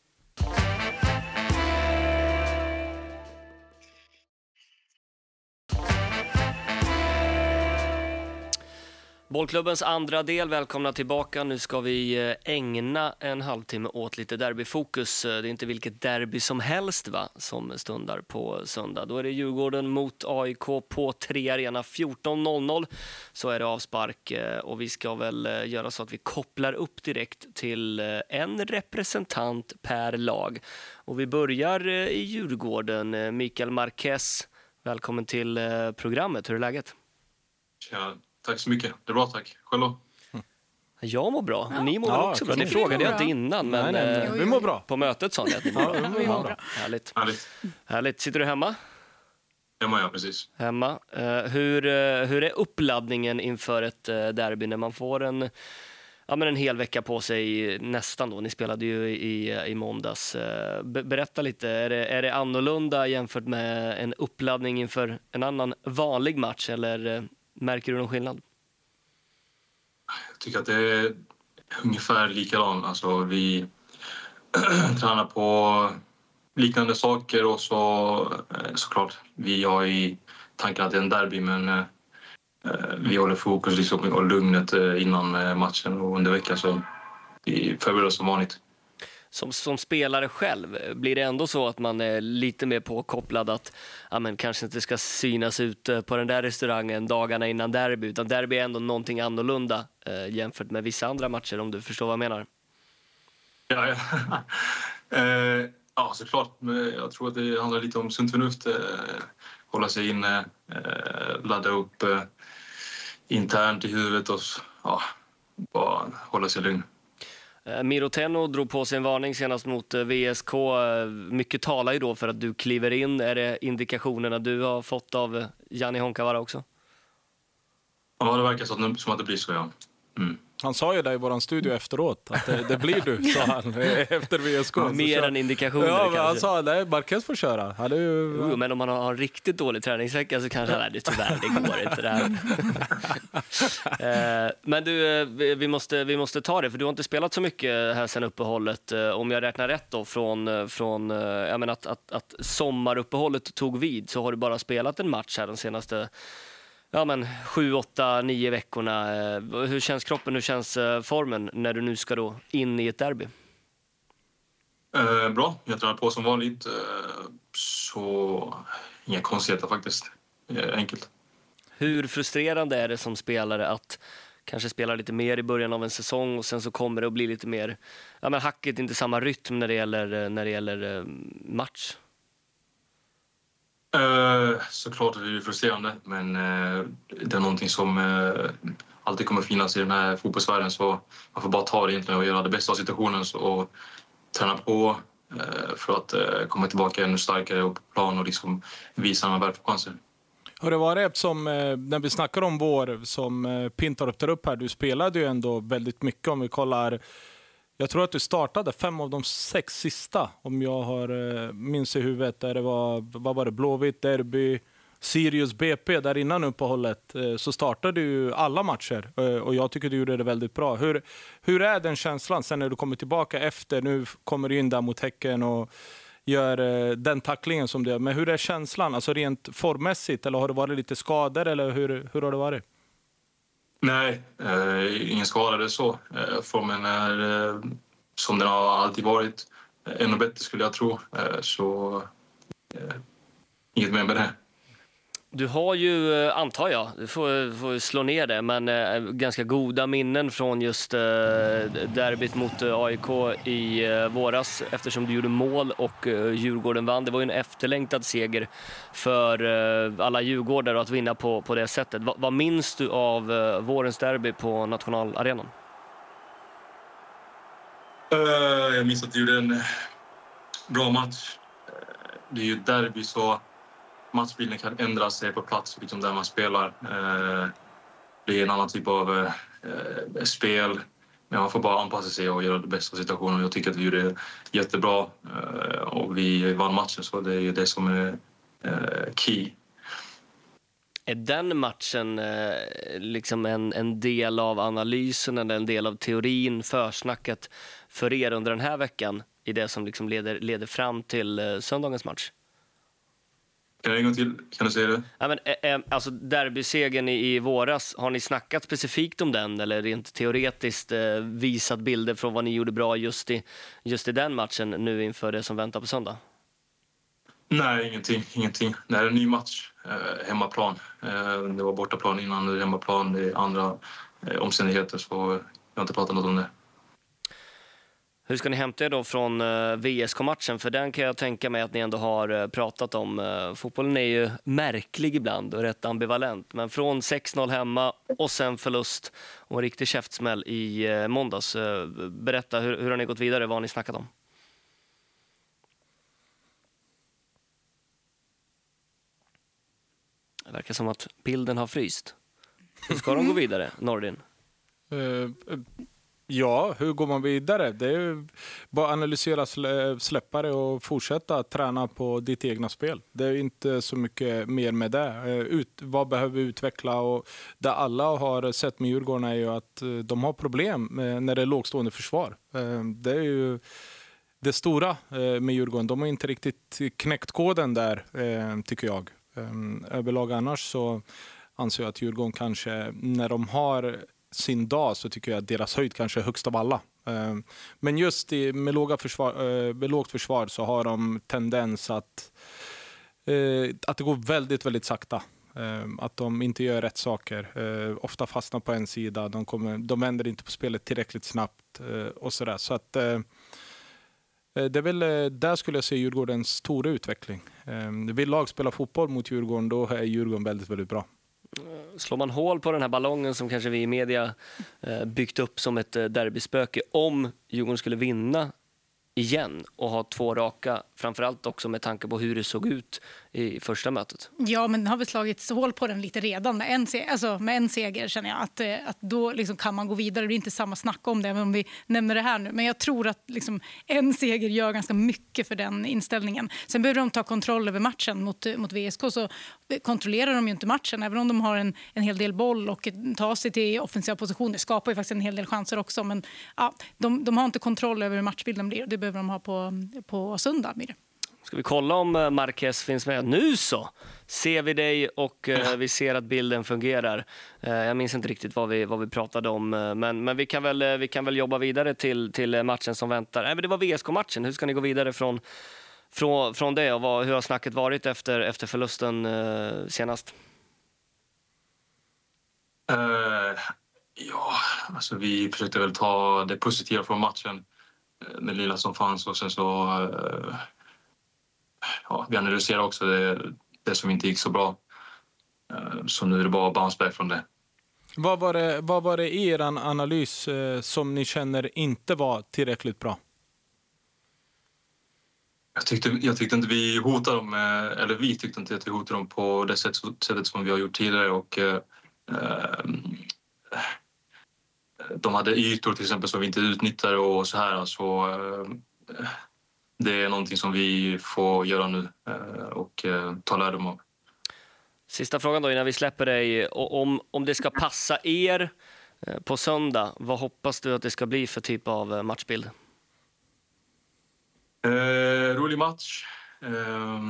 Bollklubbens andra del, välkomna tillbaka. Nu ska vi ägna en halvtimme åt lite derbyfokus. Det är inte vilket derby som helst va, som stundar på söndag. Då är det Djurgården mot A I K på tre Arena fjorton noll noll. Så är det avspark och vi ska väl göra så att vi kopplar upp direkt till en representant per lag. Och vi börjar i Djurgården. Mikael Marquez, välkommen till programmet. Hur är läget? Ja. Tack så mycket. Det är bra, tack. Själv då? Jag mår bra. Ja. Ni mår ja, också bra. Det frågade jag inte innan, men nej, nej, nej. Vi mår bra. På mötet sa ni att ni mår bra. Vi mår bra. Härligt. Härligt. Härligt. Sitter du hemma? Hemma, ja, precis. Hemma. Uh, hur, uh, hur är uppladdningen inför ett uh, derby när man får en, ja, men en hel vecka på sig nästan då? Ni spelade ju i, i måndags. Uh, berätta lite. Är det, är det annorlunda jämfört med en uppladdning inför en annan vanlig match, eller uh, märker du någon skillnad? Jag tycker att det är ungefär likadant. Alltså, vi tränar på liknande saker och så såklart. Vi har i tanken att det är en derby, men eh, vi håller fokus liksom, och lugnet innan matchen och under veckan, så vi förbereder som vanligt. som, som spelare själv, blir det ändå så att man är lite mer påkopplad att ja, men kanske inte ska synas ut på den där restaurangen dagarna innan derby, utan derby är ändå någonting annorlunda eh, jämfört med vissa andra matcher, om du förstår vad jag menar? Ja, ja. eh, ja såklart. Jag tror att det handlar lite om sunt förnuft. Eh, hålla sig inne, eh, ladda upp eh, internt i huvudet och ja, bara hålla sig lugn. Miro Tenno drog på sig en varning senast mot V S K. Mycket talar ju då för att du kliver in. Är det indikationerna du har fått av Jani Honkavara också? Ja, det verkar som att det blir så, ja. Mm. Han sa ju det i våran studio efteråt, att det, det blir du, sa han, efter V S K. Mer än indikationer ja, kanske. Han sa att Marquez får köra. Han är ju... jo, men om man har en riktigt dålig träningsvecka så kanske nej, det tyvärr, det går inte det här. Men du, vi måste, vi måste ta det, för du har inte spelat så mycket här sedan uppehållet. Om jag räknar rätt då, från, från jag menar att, att, att sommaruppehållet tog vid, så har du bara spelat en match här de senaste ja, men sju, åtta, nio veckorna. Hur känns kroppen, hur känns formen när du nu ska då in i ett derby? Eh, bra, jag tränar på som vanligt. Eh, så inga konstigheter faktiskt. Eh, enkelt. Hur frustrerande är det som spelare att kanske spela lite mer i början av en säsong och sen så kommer det att bli lite mer, ja men hacket, inte samma rytm när det gäller, när det gäller match? Eh, såklart är det frustrerande, men eh, det är någonting som eh, alltid kommer finnas i den här fotbollsvärlden, så man får bara ta det egentligen och göra det bästa av situationen och träna på eh, för att eh, komma tillbaka ännu starkare på plan och liksom visa att man väl får chansen. Har det varit som, eh, när vi snackar om vår, som eh, Pintorp tar upp här, du spelade ju ändå väldigt mycket om vi kollar. Jag tror att du startade fem av de sex sista, om jag har eh, minns i huvudet, där det var, vad var det, Blåvitt, Derby, Sirius, B P, där innan uppehållet eh, så startade du alla matcher eh, och jag tycker du gjorde det väldigt bra. Hur, hur är den känslan sen när du kommer tillbaka efter, nu kommer du in där mot Häcken och gör eh, den tacklingen som du gör, men hur är känslan, alltså rent formmässigt, eller har det varit lite skador, eller hur, hur har det varit? Nej, eh, ingen skadade så. Eh, formen är eh, som den har alltid varit. Eh, ännu bättre skulle jag tro. Eh, så eh, inget mer med det. Du har ju, antar jag, du får, får slå ner det, men eh, ganska goda minnen från just eh, derbyt mot eh, A I K i eh, våras, eftersom du gjorde mål och eh, Djurgården vann. Det var ju en efterlängtad seger för eh, alla djurgårdare att vinna på, på det sättet. Va, vad minns du av eh, vårens derby på nationalarenan? Uh, jag minns att du gjorde en bra match. Det är ju derby, så matchbilden kan ändra sig på plats liksom där man spelar. Eh, det är en annan typ av eh, spel, men man får bara anpassa sig och göra det bästa av situationen. Jag tycker att vi gjorde det jättebra eh, och vi vann matchen, så det är det som är eh, key. Är den matchen eh, liksom en, en del av analysen eller en del av teorin, försnacket för er under den här veckan i det som liksom leder, leder fram till eh, söndagens match? Kan jag en gång till? Kan du säga det? Ja, men, eh, alltså derbysegern i, i våras, har ni snackat specifikt om den eller rent teoretiskt eh, visat bilder från vad ni gjorde bra just i, just i den matchen nu inför det som väntar på söndag? Nej, ingenting. ingenting. Det här är en ny match. Eh, hemmaplan. Eh, det var bortaplan innan, nu är det hemmaplan. Det är andra eh, omständigheter, så jag har inte pratat något om det. Hur ska ni hämta er då från uh, V S K-matchen? För den kan jag tänka mig att ni ändå har uh, pratat om. Uh, fotbollen är ju märklig ibland och rätt ambivalent. Men från sex noll hemma och sen förlust och en riktig käftsmäll i uh, måndags. Uh, berätta, hur, hur har ni gått vidare? Vad har ni snackat om? Det verkar som att bilden har fryst. Hur ska de gå vidare, Nordin? Uh, uh. Ja, hur går man vidare? Det är bara analysera, släppa det och fortsätta träna på ditt egna spel. Det är inte så mycket mer med det. Ut, vad behöver vi utveckla? Och det alla har sett med Djurgården är ju att de har problem när det är lågstående försvar. Det är ju det stora med Djurgården. De har inte riktigt knäckt koden där, tycker jag. Överlag annars så anser jag att Djurgården kanske, när de har sin dag, så tycker jag att deras höjd kanske är högst av alla. Eh, men just i, med, låga försvar, eh, med lågt försvar så har de tendens att, eh, att det går väldigt, väldigt sakta. Eh, att de inte gör rätt saker. Eh, ofta fastnar på en sida. De, kommer, de vänder inte på spelet tillräckligt snabbt eh, och sådär. Så att eh, det är väl, där skulle jag se Djurgårdens stora utveckling. Eh, vill lag spela fotboll mot Djurgården, då är Djurgården väldigt, väldigt bra. Slår man hål på den här ballongen som kanske vi i media eh, byggt upp som ett derbyspöke, om Djurgården skulle vinna igen och ha två raka, framförallt också med tanke på hur det såg ut i första mötet. Ja, men har vi slagit hål på den lite redan med en, se- alltså med en seger, känner jag att, att då liksom kan man gå vidare. Det blir inte samma snack om det, även om vi nämner det här nu. Men jag tror att liksom en seger gör ganska mycket för den inställningen. Sen behöver de ta kontroll över matchen mot, mot V S K, så kontrollerar de ju inte matchen. Även om de har en, en hel del boll och tar sig till offensiva positioner, skapar ju faktiskt en hel del chanser också. Men ja, de, de har inte kontroll över hur matchbilden blir. Det behöver de ha på, på söndag. Med det. Ska vi kolla om Marquez finns med? Nu så ser vi dig och eh, vi ser att bilden fungerar. Eh, jag minns inte riktigt vad vi, vad vi pratade om, eh, men, men vi, kan väl, eh, vi kan väl jobba vidare till, till matchen som väntar. Nej, men det var V S K-matchen. Hur ska ni gå vidare från, från, från det och vad, hur har snacket varit efter, efter förlusten eh, senast? Uh, ja, alltså vi försökte väl ta det positiva från matchen, det lilla som fanns, och sen så uh, ja, vi analyserar också det, det som inte gick så bra. Så nu är det bara bounce back från det. Vad var det, vad var det i er analys eh, som ni känner inte var tillräckligt bra? Jag tyckte, jag tyckte inte vi hotade dem, eller vi tyckte inte att vi hotade dem på det sätt, sättet som vi har gjort tidigare. Och, eh, de hade ytor till exempel som vi inte utnyttjade och så här. Så, eh, det är någonting som vi får göra nu och ta lärdom av. Sista frågan då innan vi släpper dig. Om, om det ska passa er på söndag, vad hoppas du att det ska bli för typ av matchbild? Eh, rolig match. Eh,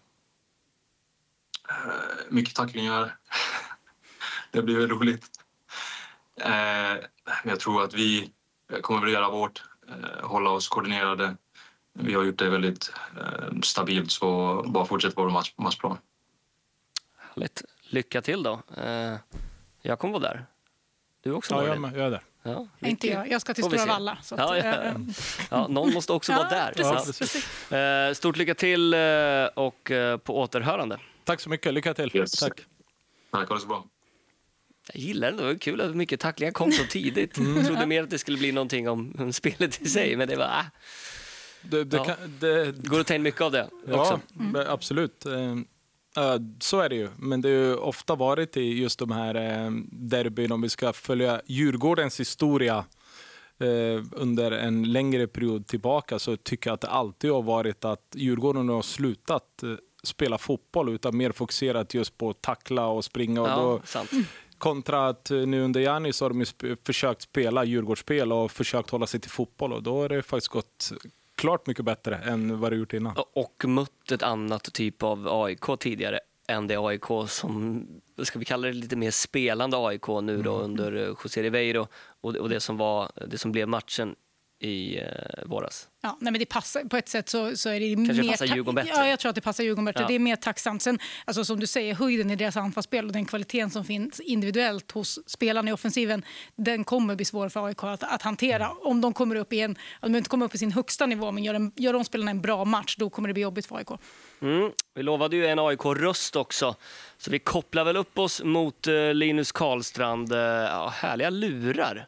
mycket tacklingar. Det blir väl roligt. Eh, men jag tror att vi kommer att göra vårt. Eh, hålla oss koordinerade. Vi har gjort det väldigt eh, stabilt, så bara fortsätt vår match, matchplan. Härligt. Lycka till då. Eh, jag kommer vara där. Du också ja, var jag, jag är där. Ja, inte jag. Jag ska till Stora Valla. Så att, ja, ja, ja. Ja, någon måste också ja, vara där. Precis, Ja. precis. Eh, stort lycka till och på återhörande. Tack så mycket. Lycka till. Yes. Tack. Tack, ha det så bra. Jag gillar det. Det var kul att mycket tacklingar kom så tidigt. Mm. Jag trodde mer att det skulle bli någonting om, om spelet i sig, men det var... Äh. Det, det, Ja. kan, det, Det går att ta in mycket av det också. ja, mm. absolut. Så är det ju. Men det har ju ofta varit i just de här derbyn, om vi ska följa Djurgårdens historia under en längre period tillbaka, så tycker jag att det alltid har varit att Djurgården har slutat spela fotboll utan mer fokuserat just på att tackla och springa. Och Ja, då, sant. kontra att nu under Giannis har de sp- försökt spela Djurgårdsspel och försökt hålla sig till fotboll, och då har det faktiskt gått klart mycket bättre än vad det gjort innan. Och mött ett annat typ av A I K tidigare än det A I K som, ska vi kalla det, lite mer spelande A I K nu då mm. under José Ribeiro och, och det som var det som blev matchen i eh, våras. Ja, nej, men det passar på ett sätt, så, så är det Kanske mer passar Djurgården bättre. Ja, jag tror att det passar Djurgården bättre. Ja. Det är mer tacksamt. Sen, alltså, som du säger, höjden i deras anfallsspel och den kvaliteten som finns individuellt hos spelarna i offensiven, den kommer bli svår för A I K att, att hantera. Om de kommer upp i en, om de inte kommer upp i sin högsta nivå, men gör, en, gör de spelarna en bra match, då kommer det bli jobbigt för A I K. Mm. Vi lovade ju en A I K-röst också, så vi kopplar väl upp oss mot uh, Linus Karlstrand. Uh, ja, härliga lurar.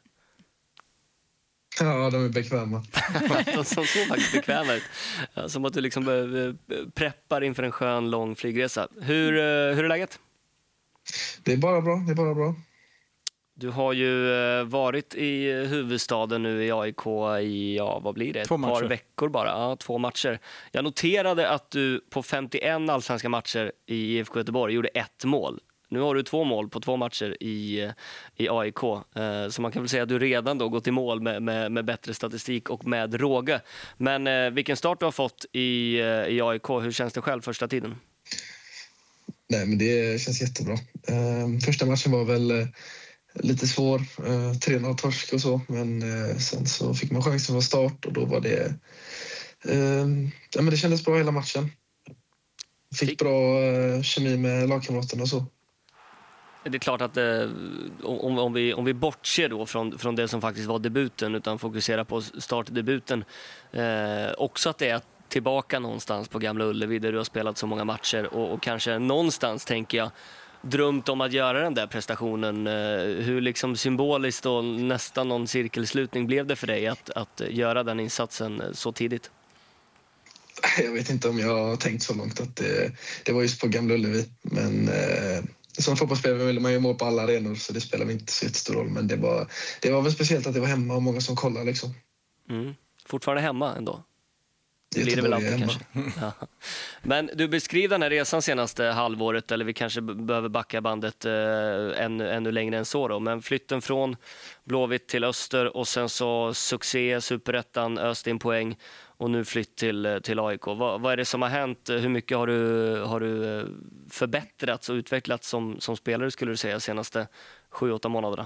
Ja, de är bekväma. De som såg faktiskt bekväma ut. Ja, som att du liksom uh, preppar inför en skön, lång flygresa. Hur, uh, hur är läget? Det är bara bra, det är bara bra. Du har ju varit i huvudstaden nu i A I K i, ja, vad blir det? Ett par veckor bara. Ja, två matcher. Jag noterade att du på femtioen allsvenska matcher i I F K Göteborg gjorde ett mål. Nu har du två mål på två matcher i, i A I K. Så man kan väl säga att du redan då gått i mål med, med, med bättre statistik och med råge. Men eh, vilken start du har fått i, i A I K. Hur känns det själv första tiden? Nej, men det känns jättebra. Uh, första matchen var väl lite svår. Eh, tre noll torsk och så. Men eh, sen så fick man chansen från start och då var det... Eh, ja, men det kändes bra hela matchen. Fick bra eh, kemi med lagkamraterna och så. Det är klart att eh, om, om, vi, om vi bortser då från, från det som faktiskt var debuten utan fokuserar på startdebuten, eh, också att det är tillbaka någonstans på Gamla Ullevi där du har spelat så många matcher och, och kanske någonstans, tänker jag, drömt om att göra den där prestationen. Eh, hur liksom symboliskt och nästan någon cirkelslutning blev det för dig att, att göra den insatsen så tidigt? Jag vet inte om jag har tänkt så långt att det, det var just på Gamla Ullevi, men eh, som fotbollsspelare ville man ju må på alla arenor så det spelar inte så jättestor roll, men det var, det var väl speciellt att det var hemma och många som kollade liksom. Mm. Fortfarande hemma ändå? Det blir det Göteborg väl alltid kanske. Ja. Men du, beskriv den här resan senaste halvåret, eller vi kanske b- behöver backa bandet eh, ännu, ännu längre än så då. Men flytten från Blåvitt till Öster och sen så succé, Superettan, öst in poäng och nu flytt till, till A I K. Vad, vad är det som har hänt? Hur mycket har du, har du förbättrats och utvecklats som, som spelare, skulle du säga, senaste sju, åtta månaderna?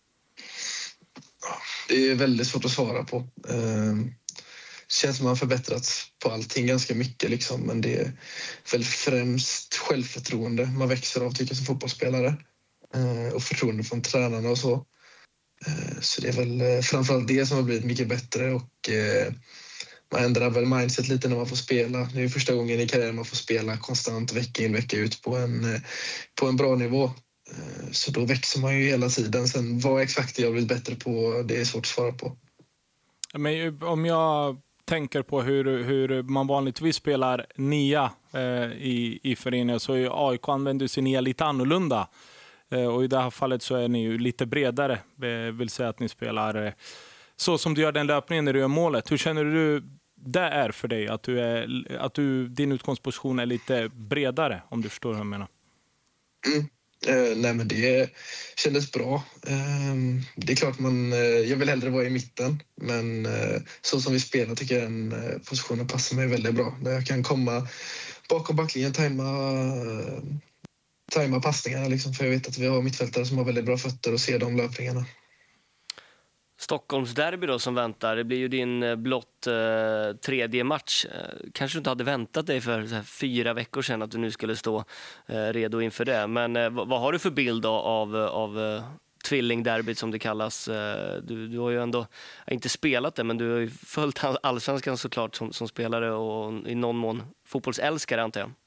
Det är väldigt svårt att svara på. Eh, känns som man har förbättrats på allting ganska mycket liksom, men det är väl främst självförtroende man växer av, tycker jag, som fotbollsspelare, eh, och förtroende från tränarna och så. Eh, så det är väl eh, framförallt det som har blivit mycket bättre och eh, man ändrar väl mindset lite när man får spela. Det är första gången i karriären man får spela konstant vecka in vecka ut på en, eh, på en bra nivå. Eh, så då växer man ju hela tiden. Sen vad exakt jag har blivit bättre på, det är svårt att svara på. Men om jag tänker på hur, hur man vanligtvis spelar nia eh, i, i föreningen, så är A I K använder sin nia lite annorlunda. Eh, och i det här fallet så är ni ju lite bredare. Eh, vill säga att ni spelar eh, så som du gör den löpningen när du gör målet. Hur känner du det är för dig? Att, du är, att du, din utgångsposition är lite bredare, om du förstår hur jag menar. Mm. Eh, nej men det kändes bra. Eh, det är klart man, eh, jag vill hellre vara i mitten, men eh, så som vi spelar tycker jag den eh, positionen passar mig väldigt bra. Där jag kan komma bakom backlinjen, tajma, eh, tajma passningarna liksom, för jag vet att vi har mittfältare som har väldigt bra fötter och ser de löpningarna. Stockholmsderby då som väntar, det blir ju din blott eh, tredje match. Eh, kanske du inte hade väntat dig för så här, fyra veckor sedan att du nu skulle stå eh, redo inför det. Men eh, vad, vad har du för bild då, av, av eh, tvillingderbyt som det kallas? Eh, du, du har ju ändå inte spelat det, men du har ju följt allsvenskan såklart som, som spelare och i någon mån fotbollsälskare, antar jag.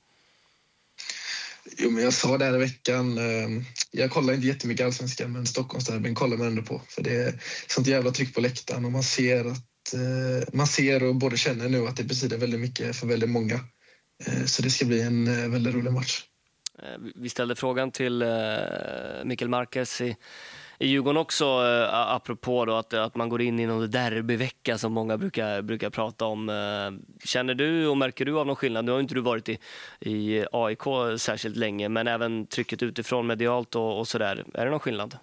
Jo, men jag sa det här i veckan. Jag kollar inte jättemycket allsvenskan, men Stockholmsderbyn kollar man ändå på. För det är sånt jävla tryck på läktaren och man ser att man ser och både känner nu att det betyder väldigt mycket för väldigt många. Så det ska bli en väldigt rolig match. Vi ställde frågan till Mikael Marquez i i Djurgården också, äh, apropå då att, att man går in i någon derbyvecka som många brukar, brukar prata om. Äh, känner du och märker du av någon skillnad? Nu har inte du varit i, i A I K särskilt länge, men även trycket utifrån medialt och, och sådär. Är det någon skillnad?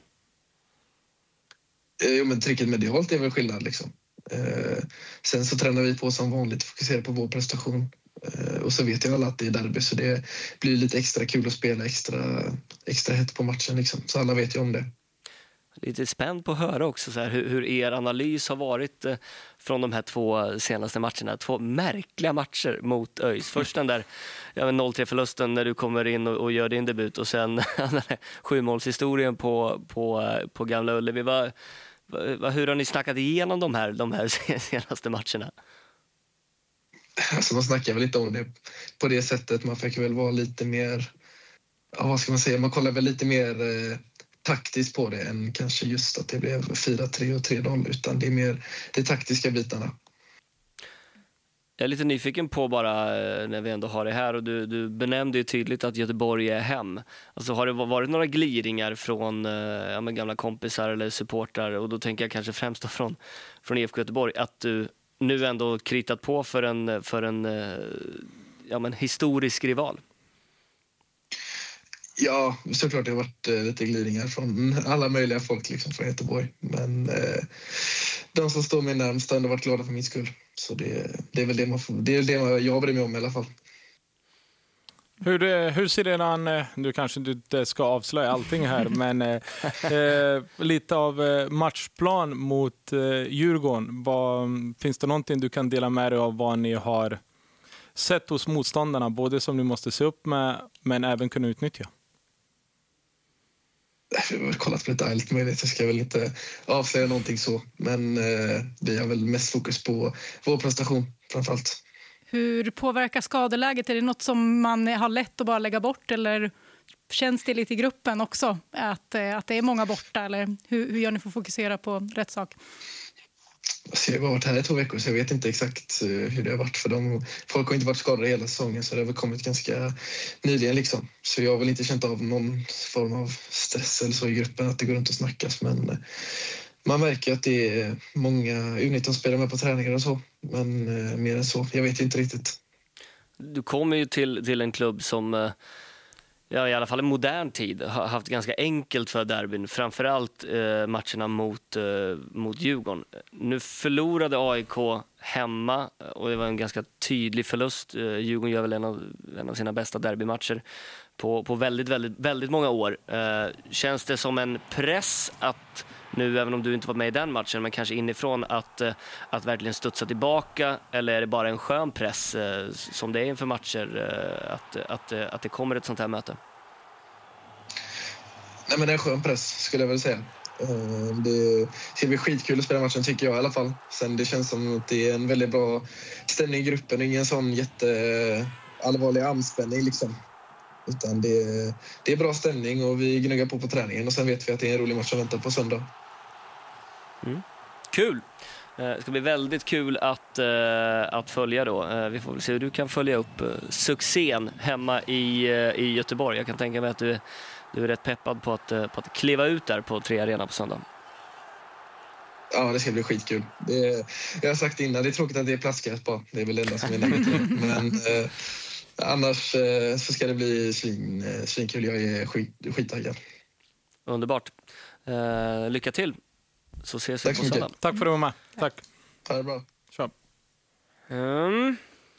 Eh, jo, men trycket medialt är väl skillnad liksom. Eh, sen så tränar vi på som vanligt, fokuserar på vår prestation. Eh, och så vet jag alla att det är derby, så det blir lite extra kul att spela, extra, extra hett på matchen liksom. Så alla vet ju om det. Lite spänd på att höra också så här, hur, hur er analys har varit eh, från de här två senaste matcherna. Två märkliga matcher mot ÖIS. Först den där ja, noll tre förlusten när du kommer in och, och gör din debut, och sen den där sjumålshistorien på, på, på Gamla Ullevi. Va, va, hur har ni snackat igenom de här, de här senaste matcherna? Alltså man snackar väl inte om det på det sättet. Man fick väl vara lite mer, ja, vad ska man säga, man kollar väl lite mer eh, taktiskt på det än kanske just att det blev fyra tre och tre noll, utan det är mer de taktiska bitarna. Jag är lite nyfiken på bara när vi ändå har det här, och du, du benämnde ju tydligt att Göteborg är hem. Alltså har det varit några gliringar från ja, med gamla kompisar eller supportrar, och då tänker jag kanske främst då från, från I F K Göteborg, att du nu ändå kritat på för en, för en ja, men historisk rival? Ja, såklart det har varit eh, lite glidningar från alla möjliga folk liksom, från Göteborg. Men eh, de som står mig närmast har ändå varit glada för min skull. Så det, det är väl det, man får, det, är det jag bryr mig om i alla fall. Hur, hur ser det an, du kanske inte ska avslöja allting här, men eh, lite av matchplan mot eh, Djurgården. Vad, finns det någonting du kan dela med dig av vad ni har sett hos motståndarna, både som ni måste se upp med, men även kunna utnyttja? Vi har kollat på lite allt möjligt. Jag ska väl inte avslöja någonting så, men eh, vi har väl mest fokus på vår prestation framförallt. Hur påverkar skadeläget? Är det något som man har lätt att bara lägga bort, eller känns det lite i gruppen också att, att det är många borta? Eller hur, hur gör ni för att fokusera på rätt sak? Jag har varit här i två veckor så jag vet inte exakt hur det har varit för dem. Folk har inte varit skadade hela säsongen så det har väl kommit ganska nyligen liksom. Så jag har väl inte känt av någon form av stress eller så i gruppen att det går runt och snackas, men man märker att det är många U nitton-spelare med på träningar och så, men eh, mer än så. Jag vet inte riktigt. Du kommer ju till, till en klubb som ja, i alla fall i modern tid har haft ganska enkelt för derbyn. Framförallt eh, matcherna mot, eh, mot Djurgården. Nu förlorade A I K hemma och det var en ganska tydlig förlust. Eh, Djurgården gör väl en av, en av sina bästa derbymatcher på, på väldigt, väldigt, väldigt många år. Eh, känns det som en press att nu, även om du inte var med i den matchen, men kanske inifrån att, att verkligen studsa tillbaka, eller är det bara en skön press eh, som det är inför matcher eh, att, att, att det kommer ett sånt här möte? Nej, men det är en skön press skulle jag väl säga. Uh, det ska bli skitkul att spela matchen tycker jag i alla fall. Sen det känns som att det är en väldigt bra stämning i gruppen, ingen sån jätteallvarlig anspänning liksom. Utan det, det är bra stämning och vi gnuggar på på träningen och sen vet vi att det är en rolig match som väntar på söndag. Mm. Kul! Det ska bli väldigt kul att, att följa då. Vi får väl se hur du kan följa upp succén hemma i, i Göteborg. Jag kan tänka mig att du, du är rätt peppad på att, på att kliva ut där på Tre Arena på söndag. Ja, det ska bli skitkul. Det, jag har sagt innan, det är tråkigt att det är plastgräs på. Det är väl det enda som är negativt. Men eh, annars eh, så ska det bli svin, eh, svinkul. Jag är skit, skittaggad. Underbart. Eh, lycka till. Så ses vi på söndag. Tack för att du var med. Tack. Ha det bra. Tja. Mm.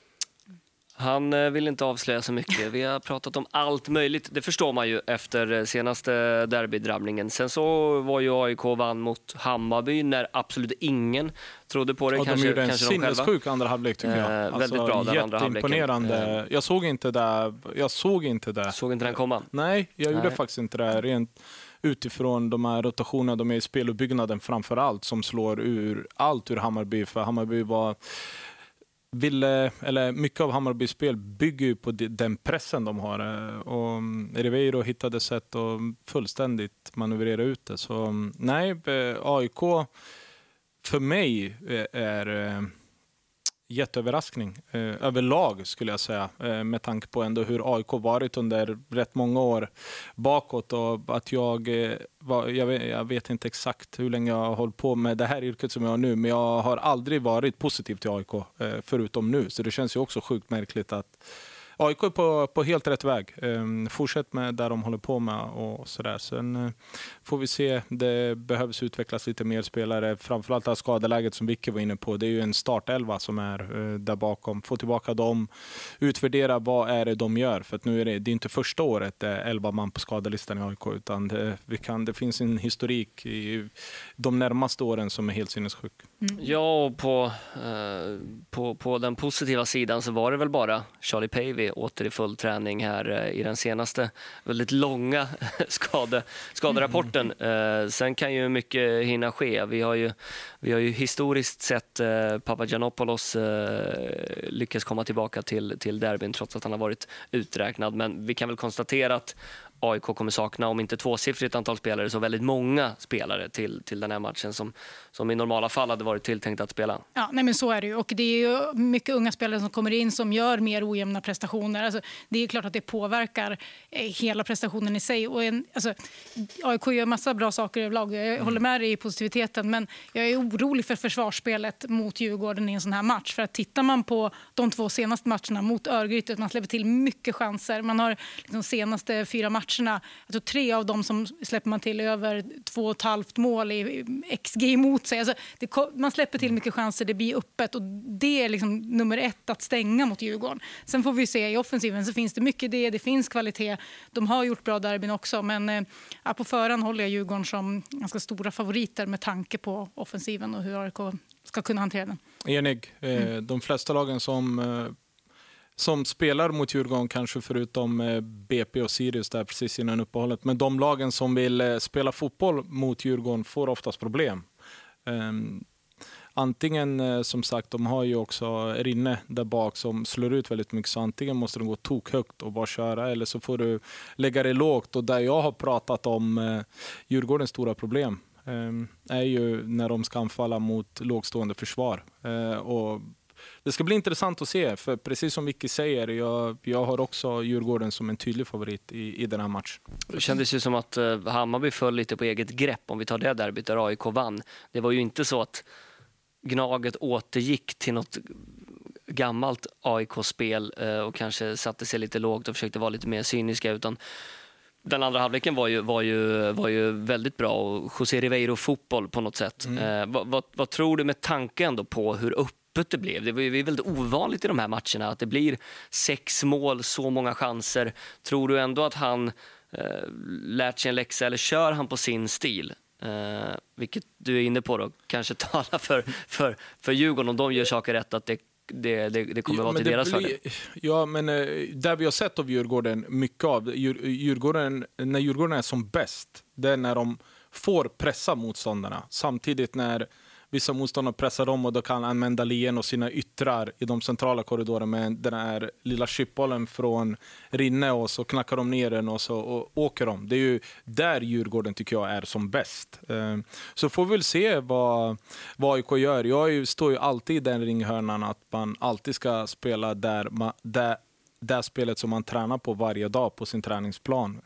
Han vill inte avslöja så mycket. Vi har pratat om allt möjligt. Det förstår man ju efter senaste derbydrabbningen. Sen så var ju A I K vann mot Hammarby när absolut ingen trodde på det. Och kanske, de gjorde en kanske de sinnessjuk andra halvlek tycker jag. Eh, alltså, väldigt bra den andra halvleken. Jätteimponerande. Jag såg inte det. Jag såg inte det. Såg inte den komma? Nej, jag gjorde Nej. faktiskt inte det. Rent utifrån de här rotationerna, de är i speluppbyggnaden framför allt som slår ur allt ur Hammarby. För Hammarby var... Ville, eller mycket av Hammarbys spel bygger ju på den pressen de har. Och Ribeiro hittade sätt att fullständigt manövrera ut det. Så nej, A I K för mig är jätteöverraskning eh, överlag skulle jag säga, eh, med tanke på ändå hur A I K varit under rätt många år bakåt och att jag eh, var, jag, vet, jag vet inte exakt hur länge jag har hållit på med det här yrket som jag har nu, men jag har aldrig varit positiv till A I K eh, förutom nu, så det känns ju också sjukt märkligt att A I K är på, på helt rätt väg. Um, fortsätt med där de håller på med och sådär. Sen uh, får vi se. Det behövs utvecklas lite mer spelare. Framförallt det här skadeläget som Vicky var inne på. Det är ju en startelva som är uh, där bakom. Få tillbaka dem. Utvärdera vad är det de gör. För att nu är det, det är inte första året det är elva man på skadelistan i A I K. Utan det, vi kan, det finns en historik i de närmaste åren som är helt sinnessjuk. Mm. Ja, och på, uh, på, på den positiva sidan så var det väl bara Charlie Pavey åter i full träning här i den senaste väldigt långa skade, skaderapporten. Mm. Eh, sen kan ju mycket hinna ske. Vi har ju, vi har ju historiskt sett eh, Papagiannopoulos eh, lyckas komma tillbaka till, till derbyn trots att han har varit uträknad. Men vi kan väl konstatera att A I K kommer sakna, om inte tvåsiffrigt antal spelare, så väldigt många spelare till, till den här matchen som, som i normala fall hade varit tilltänkt att spela. Ja, nej men så är det ju. Och det är ju mycket unga spelare som kommer in som gör mer ojämna prestationer. Alltså, det är klart att det påverkar eh, hela prestationen i sig. Och en, alltså, A I K gör massa bra saker överlag. Jag mm. håller med dig i positiviteten, men jag är orolig för försvarsspelet mot Djurgården i en sån här match. För att tittar man på de två senaste matcherna mot Örgryte, man släpper till mycket chanser. Man har liksom, senaste fyra matcher matcherna, alltså tre av dem som släpper man till över två och ett halvt mål i X G emot sig. Alltså det, man släpper till mycket chanser, det blir öppet och det är liksom nummer ett att stänga mot Djurgården. Sen får vi se i offensiven så finns det mycket det, det finns kvalitet. De har gjort bra derbyn också, men ja, på förhand håller jag Djurgården som ganska stora favoriter med tanke på offensiven och hur A I K ska kunna hantera den. Enig. Mm. De flesta lagen som, som spelar mot Djurgården, kanske förutom B P och Sirius där precis innan uppehållet, men de lagen som vill spela fotboll mot Djurgården får oftast problem. Um, Antingen, som sagt, de har ju också Rinne där bak som slår ut väldigt mycket, så antingen måste de gå tokhögt och bara köra, eller så får du lägga det lågt. Och där jag har pratat om eh, Djurgårdens stora problem eh, är ju när de ska anfalla mot lågstående försvar. Eh, och det ska bli intressant att se, för precis som Vicky säger, jag, jag har också Djurgården som en tydlig favorit i, i den här matchen. Det kändes ju som att eh, Hammarby föll lite på eget grepp, om vi tar det derbyt där A I K vann. Det var ju inte så att Gnaget återgick till något gammalt A I K-spel och kanske satte sig lite lågt och försökte vara lite mer cyniska, utan den andra halvleken var ju, var ju, var ju väldigt bra och José Riveiro-fotboll på något sätt. Mm. Eh, vad, vad, vad tror du med tanken då på hur öppet det blev? Det var ju väldigt ovanligt i de här matcherna att det blir sex mål, så många chanser. Tror du ändå att han eh, lärt sig en läxa, eller kör han på sin stil? Uh, vilket du är inne på då, kanske tala för, för, för Djurgården om de gör saker rätt, att det, det, det, det kommer ja, vara till deras fördel. Ja, men uh, där vi har sett av Djurgården, mycket av Djur, Djurgården, när Djurgården är som bäst, det är när de får pressa motståndarna, samtidigt när vissa motståndare pressar dem och då kan använda Lien och sina yttrar i de centrala korridorerna med den här lilla chipbollen från Rinne, och så knackar de ner den och så och åker de. Det är ju där Djurgården tycker jag är som bäst. Så får vi väl se vad, vad A I K gör. Jag står ju alltid i den ringhörnan att man alltid ska spela där, där, där spelet som man tränar på varje dag på sin träningsplan.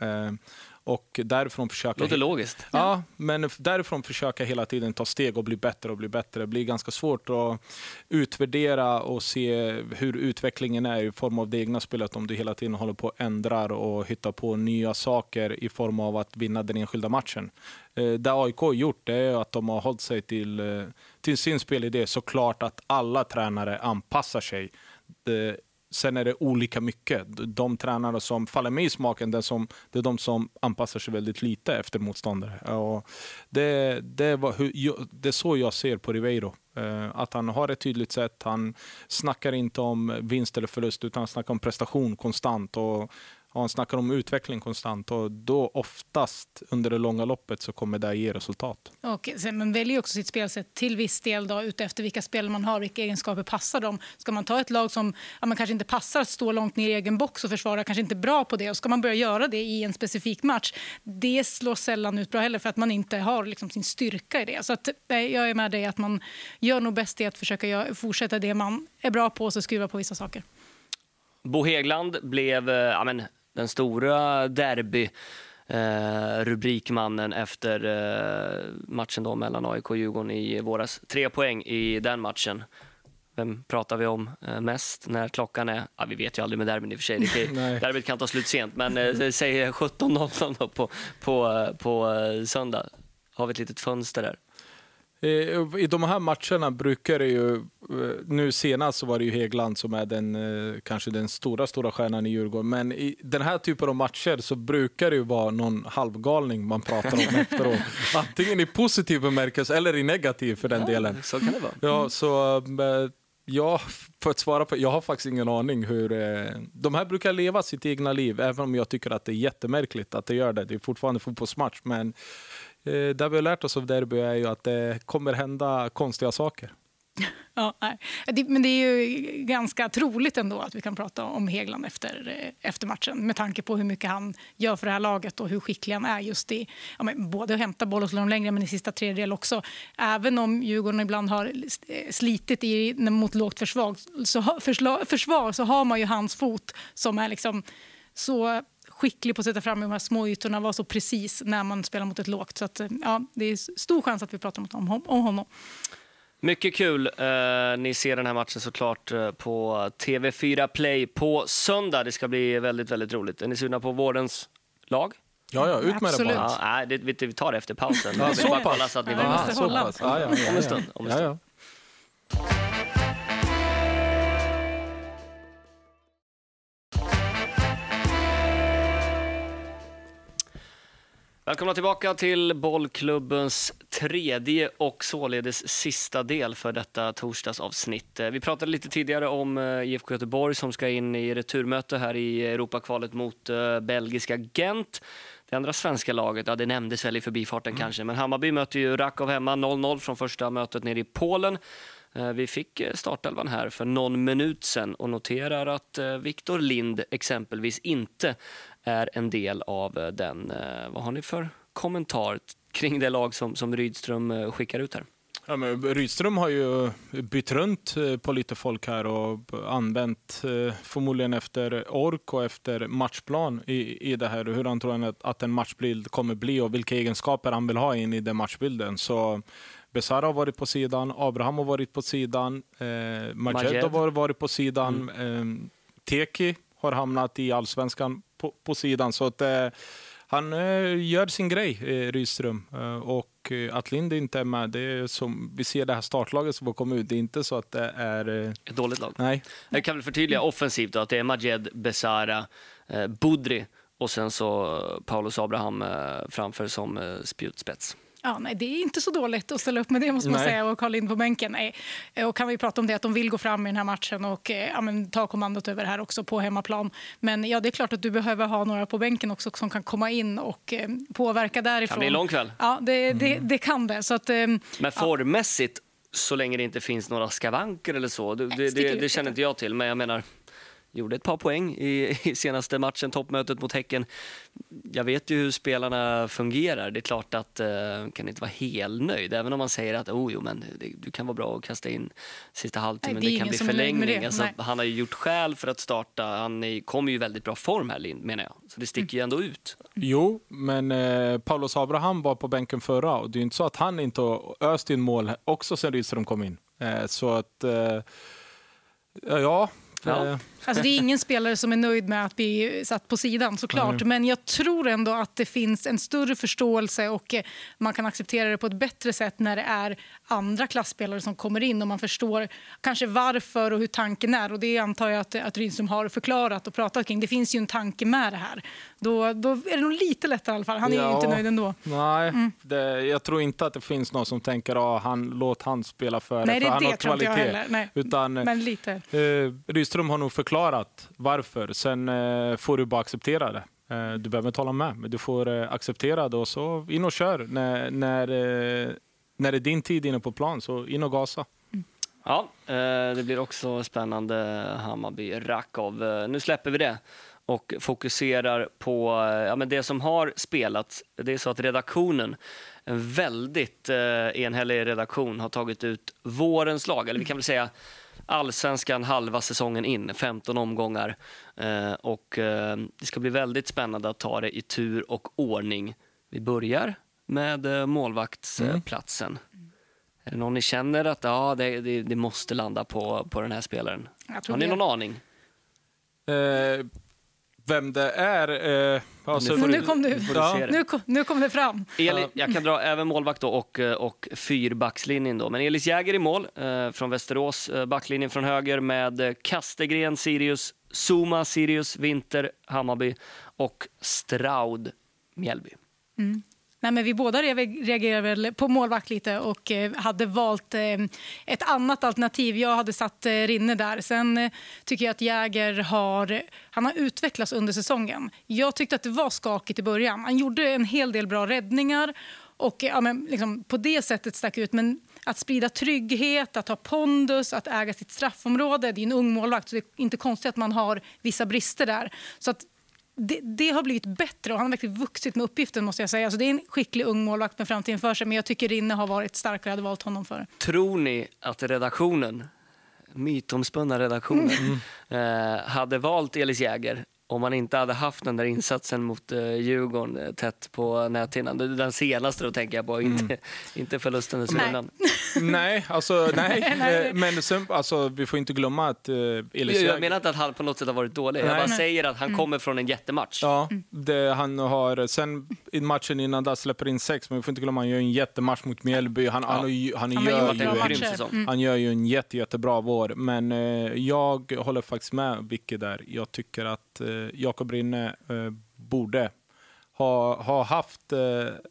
Och därifrån försöka... Låter logiskt. Ja, men därifrån försöka hela tiden ta steg och bli bättre och bli bättre. Det blir ganska svårt att utvärdera och se hur utvecklingen är i form av det egna spelet om du hela tiden håller på att ändra och hitta på nya saker i form av att vinna den enskilda matchen. Det A I K har gjort, det är att de har hållit sig till, till sin spelidé. Såklart att alla tränare anpassar sig. Det, Sen är det olika mycket. De tränare som faller med i smaken, det är, som, det är de som anpassar sig väldigt lite efter motståndare. Och det, det, var hur, det är så jag ser på Riveiro. Att han har ett tydligt sätt. Han snackar inte om vinst eller förlust, utan han snackar om prestation konstant. Och han snackar om utveckling konstant, och då oftast under det långa loppet så kommer det att ge resultat. Och sen, man väljer också sitt spelsätt till viss del då, utefter vilka spel man har, vilka egenskaper passar dem. Ska man ta ett lag som ja, man kanske inte passar att stå långt ner i egen box och försvara, kanske inte bra på det, och ska man börja göra det i en specifik match, det slår sällan ut bra heller, för att man inte har liksom sin styrka i det. Så att, jag är med dig att man gör nog bäst i att försöka göra, fortsätta det man är bra på och så skruva på vissa saker. Bo Hägglund blev ja, men, den stora derby eh, rubrikmannen efter eh, matchen då mellan A I K och Djurgården i våras. Tre poäng i den matchen. Vem pratar vi om eh, mest när klockan är? Ja, vi vet ju aldrig med derbyn i och för sig. Det kan, derbyt kan ta slut sent, men eh, säg sjutton noll noll på, på, på eh, söndag. Har vi ett litet fönster där. I de här matcherna brukar det ju, nu senast så var det ju Hägglund som är den, kanske den stora, stora stjärnan i Djurgården. Men i den här typen av matcher så brukar det ju vara någon halvgalning man pratar om efteråt. Antingen i positiv bemärkelse eller i negativ för den ja, delen. Så kan det vara. Ja, så ja, för att svara på, jag har faktiskt ingen aning hur de här brukar leva sitt egna liv, även om jag tycker att det är jättemärkligt att det gör det. Det är fortfarande fotbollsmatch, men det vi har lärt oss av derby är ju att det kommer hända konstiga saker. Ja, nej. Det, men det är ju ganska troligt ändå att vi kan prata om Hägglund efter, efter matchen, med tanke på hur mycket han gör för det här laget och hur skicklig han är just i ja, men både att hämta boll och slå dem längre, men i sista tredjedel också. Även om Djurgården ibland har slitit i, mot lågt försvar så, försla, försvar så har man ju hans fot som är liksom så skicklig på att sätta fram de här små ytorna, var så precis när man spelar mot ett lågt. Så att, ja, det är stor chans att vi pratar om, om honom. Mycket kul. Uh, ni ser den här matchen såklart uh, på T V fyra Play på söndag. Det ska bli väldigt, väldigt roligt. Är ni sugna på vårdens lag? Ja, ja, ut med Absolut. det bara. Ja, nej, det, vi tar det efter pausen. Ja, Jag vill så bara pass. kolla så att ni Ja, var vi med. måste så hålla. pass. Ja, ja, ja, Om en ja. stund. Om en Ja, stund. ja. Välkomna tillbaka till Bollklubbens tredje och således sista del för detta torsdagsavsnitt. Vi pratade lite tidigare om I F K Göteborg som ska in i returmöte här i Europakvalet mot belgiska Gent. Det andra svenska laget, ja, det nämndes väl i förbifarten mm. kanske, men Hammarby möter ju Rakow hemma noll noll från första mötet nere i Polen. Vi fick startelvan här för någon minut sedan och noterar att Victor Lind exempelvis inte är en del av den. Vad har ni för kommentar kring det lag som, som Rydström skickar ut här? Ja, men Rydström har ju bytt runt på lite folk här och använt förmodligen efter ork och efter matchplan i, i det här. Hur han tror att, att en matchbild kommer bli och vilka egenskaper han vill ha in i den matchbilden. Så Besara har varit på sidan, Abraham har varit på sidan, eh, Majed har varit på sidan, mm. eh, Teki har hamnat i allsvenskan på, på sidan. Så att eh, han eh, gör sin grej, eh, Rydström. Eh, och eh, att Lind inte är med, det är som vi ser det här startlaget som har kommit ut. Det är inte så att det är... Eh, ett dåligt lag. Nej. Jag kan väl förtydliga offensivt då, att det är Majed, Besara, eh, Budri och sen så Paulus Abraham eh, framför som eh, spjutspets. Ja, nej, det är inte så dåligt att ställa upp med det, måste man nej. säga, och Carl in på bänken. Nej. Och kan vi prata om det, att de vill gå fram i den här matchen och ja, men, ta kommandot över här också på hemmaplan. Men ja, det är klart att du behöver ha några på bänken också som kan komma in och eh, påverka därifrån. Kan bli en lång kväll. Ja, det, det, det kan det. Så att, eh, men formmässigt, ja. Så länge det inte finns några skavanker eller så, det, det, det, det känner inte jag till, men jag menar... Gjorde ett par poäng i, i senaste matchen, toppmötet mot Häcken. Jag vet ju hur spelarna fungerar. Det är klart att uh, kan inte vara helt nöjd. Även om man säger att oh, jo, men det, du kan vara bra att kasta in sista halvtimmen. Det, det kan bli förlängning. Alltså, han har ju gjort skäl för att starta. Han är, kommer ju i väldigt bra form här, Lind, menar jag. Så det sticker mm. ju ändå ut. Jo, men eh, Paulus Abraham var på bänken förra. Och det är inte så att han inte har öst in mål också sen Rydström kom in. Eh, så att, eh, ja... Ja. Alltså det är ingen spelare som är nöjd med att bli satt på sidan, såklart. Mm. Men jag tror ändå att det finns en större förståelse och man kan acceptera det på ett bättre sätt när det är andra klassspelare som kommer in och man förstår kanske varför och hur tanken är. Och det antar jag att, att Rydström har förklarat och pratat kring. Det finns ju en tanke med det här. Då, då är det nog lite lättare i alla fall. Han är ja, ju inte nöjd ändå. Nej, mm. det, jag tror inte att det finns någon som tänker att han, låt han spela före. Nej, det är för han det har tror inte jag heller. Nej. Utan, men lite. Eh, Rydström har nog förklarat varför. Sen eh, får du bara acceptera det. Eh, du behöver inte hålla med, men du får eh, acceptera det och så in och kör. När, när, eh, när det är din tid inne på plan, så in och gasa. Mm. Ja, eh, det blir också spännande Hammarby-Rakow. Eh, nu släpper vi det och fokuserar på ja, men det som har spelats. Det är så att redaktionen, en väldigt eh, enhällig redaktion, har tagit ut vårens lag. Eller vi kan väl säga Allsvenskan halva säsongen in, femton omgångar. Eh, och eh, det ska bli väldigt spännande att ta det i tur och ordning. Vi börjar med eh, målvaktsplatsen. Mm. Är det någon ni känner att ja, det, det, det måste landa på, på den här spelaren? Har ni någon aning? Eh, vem det är... Eh, alltså, nu, kom du, ja. nu, kom, nu kom det fram. Eli, jag kan dra även målvakt då och, och fyrbackslinjen då. Men Elis Jäger i mål eh, från Västerås. Eh, backlinjen från höger med eh, Kastegren, Sirius, Zuma, Sirius, Winter, Hammarby och Straud, Mjällby. Mm. Nej, men vi båda reagerade väl på målvakt lite och eh, hade valt eh, ett annat alternativ. Jag hade satt eh, Rinne där. Sen eh, tycker jag att Jäger har, han har utvecklats under säsongen. Jag tyckte att det var skakigt i början. Han gjorde en hel del bra räddningar och ja, men, liksom, på det sättet stack ut. Men att sprida trygghet, att ha pondus, att äga sitt straffområde. Det är en ung målvakt, så det är inte konstigt att man har vissa brister där. Så att Det, det har blivit bättre och han har verkligen vuxit med uppgiften, måste jag säga. Alltså det är en skicklig ung målvakt med framtiden för sig, men jag tycker Rinne har varit starkare, jag hade valt honom för. Tror ni att redaktionen, mytomspunna redaktionen, mm. eh, hade valt Elis Jäger om man inte hade haft den där insatsen mot uh, Djurgården uh, tätt på näthinnan. Den senaste då tänker jag på, mm. inte, inte förlusten dessförinnan. Nej, alltså nej. nej. Men sen, alltså, vi får inte glömma att uh, Elis Jag menar inte att han på något sätt har varit dålig. Nej. Jag bara nej. säger att han mm. kommer från en jättematch. Ja, det, han har sen i matchen innan där släpper in sex, men vi får inte glömma han gör en jättematch mot Mjällby. Han, ja. han, han, han, gör ju, mm. han gör ju en jätte, jättebra vår. Men uh, jag håller faktiskt med Vicky där. Jag tycker att uh, Jakob Rinne uh, borde ha, ha haft uh,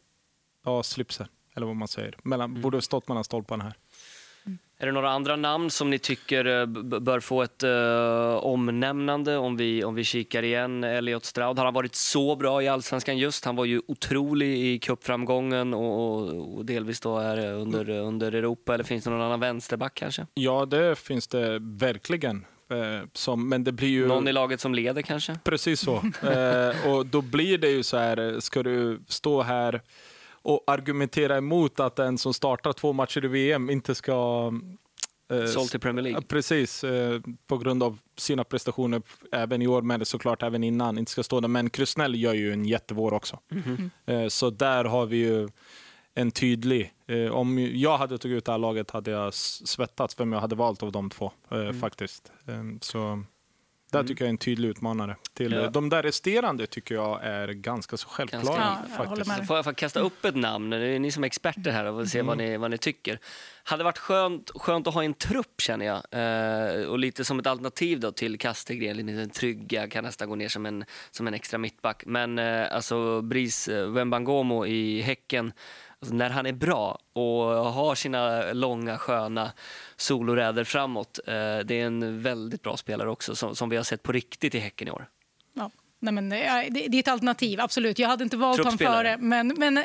ja, slipsen, eller vad man säger. Mellan, mm. Borde ha stått mellan stolparna här. Mm. Är det några andra namn som ni tycker uh, b- bör få ett uh, omnämnande om vi, om vi kikar igen? Elliot Stroud, har han varit så bra i Allsvenskan just? Han var ju otrolig i cupframgången och, och, och delvis då är under, mm. under Europa. Eller finns det någon annan vänsterback kanske? Ja, det finns det verkligen. Eh, som, men det blir ju... Någon i laget som leder kanske? Precis så. eh, och då blir det ju så här, ska du stå här och argumentera emot att den som startar två matcher i V M inte ska... Eh, Sålt till Premier League. Precis, eh, på grund av sina prestationer även i år, men det såklart även innan, inte ska stå där. Men Krusnell gör ju en jättevår också. Mm-hmm. Eh, så där har vi ju en tydlig... Eh, om jag hade tagit ut det här laget hade jag svettats vem jag hade valt av de två, eh, mm. faktiskt. Eh, så där mm. tycker jag är en tydlig utmanare. Till, ja. De där resterande tycker jag är ganska så självklara. Ganska, ja, faktiskt. Jag får jag kasta upp ett namn, det är ni som är experter här och se mm. vad, ni, vad ni tycker. Hade varit skönt, skönt att ha en trupp känner jag. Eh, och lite som ett alternativ då till Kastegren, lite trygga, kan nästan gå ner som en, som en extra mittback. Men eh, alltså Brice Wembangomo i Häcken, alltså när han är bra och har sina långa sköna soloräder framåt, eh, det är en väldigt bra spelare också som, som vi har sett på riktigt i Häcken i år. Ja. Nej, men, det är ett alternativ, absolut. Jag hade inte valt honom före, men, men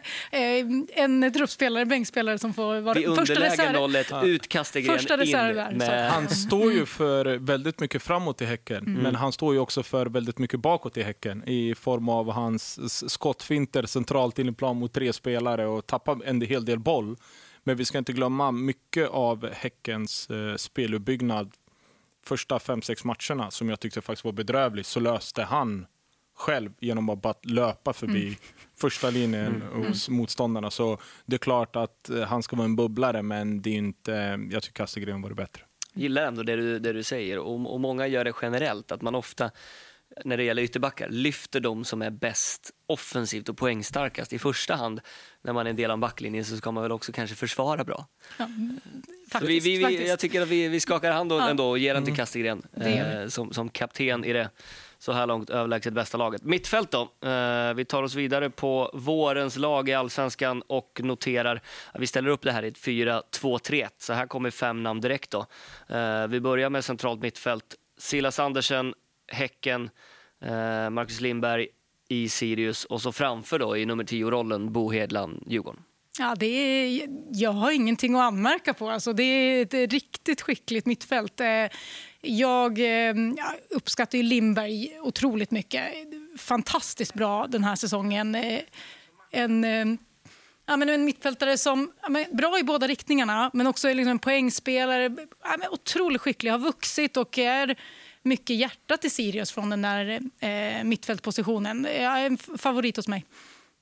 eh, en truppspelare, bänkspelare som får vara vi första reserv. noll ett, ja. Ut Kastegren första reserv där, med... Han står ju för väldigt mycket framåt i Häcken, mm. men han står ju också för väldigt mycket bakåt i Häcken i form av hans skottfinter centralt in i plan mot tre spelare och tappar en hel del boll. Men vi ska inte glömma mycket av Häckens eh, speluppbyggnad första fem sex matcherna som jag tyckte faktiskt var bedrövligt, så löste han själv genom att bara löpa förbi mm. första linjen mm. hos motståndarna. Så det är klart att han ska vara en bubblare, men det är inte, jag tycker Kastegren var det bättre. Jag gillar ändå det du, det du säger, och, och många gör det generellt, att man ofta när det gäller ytterbackar lyfter de som är bäst offensivt och poängstarkast i första hand. När man är en del av backlinjen så ska man väl också kanske försvara bra. Ja, faktiskt, vi, vi, vi, jag tycker att vi, vi skakar hand ja. ändå och ger den till Kastegren eh, som, som kapten i det så här långt överlägset bästa laget. Mittfält då. Eh, vi tar oss vidare på vårens lag i Allsvenskan och noterar att vi ställer upp det här i ett fyra två tre ett. Så här kommer fem namn direkt då. Eh, vi börjar med centralt mittfält. Silas Andersen, Häcken, eh, Marcus Lindberg i Sirius och så framför då i nummer tio-rollen Bo Hedland, Djurgården. Ja, det är, jag har ingenting att anmärka på. Alltså, det är ett riktigt skickligt mittfält. Jag uppskattar ju Lindberg otroligt mycket. Fantastiskt bra den här säsongen. En, ja, men en mittfältare som ja, bra i båda riktningarna, men också liksom en poängspelare. Ja, men otroligt skicklig, har vuxit och är mycket hjärtat i Sirius från den där eh, mittfältpositionen. Jag är en favorit hos mig.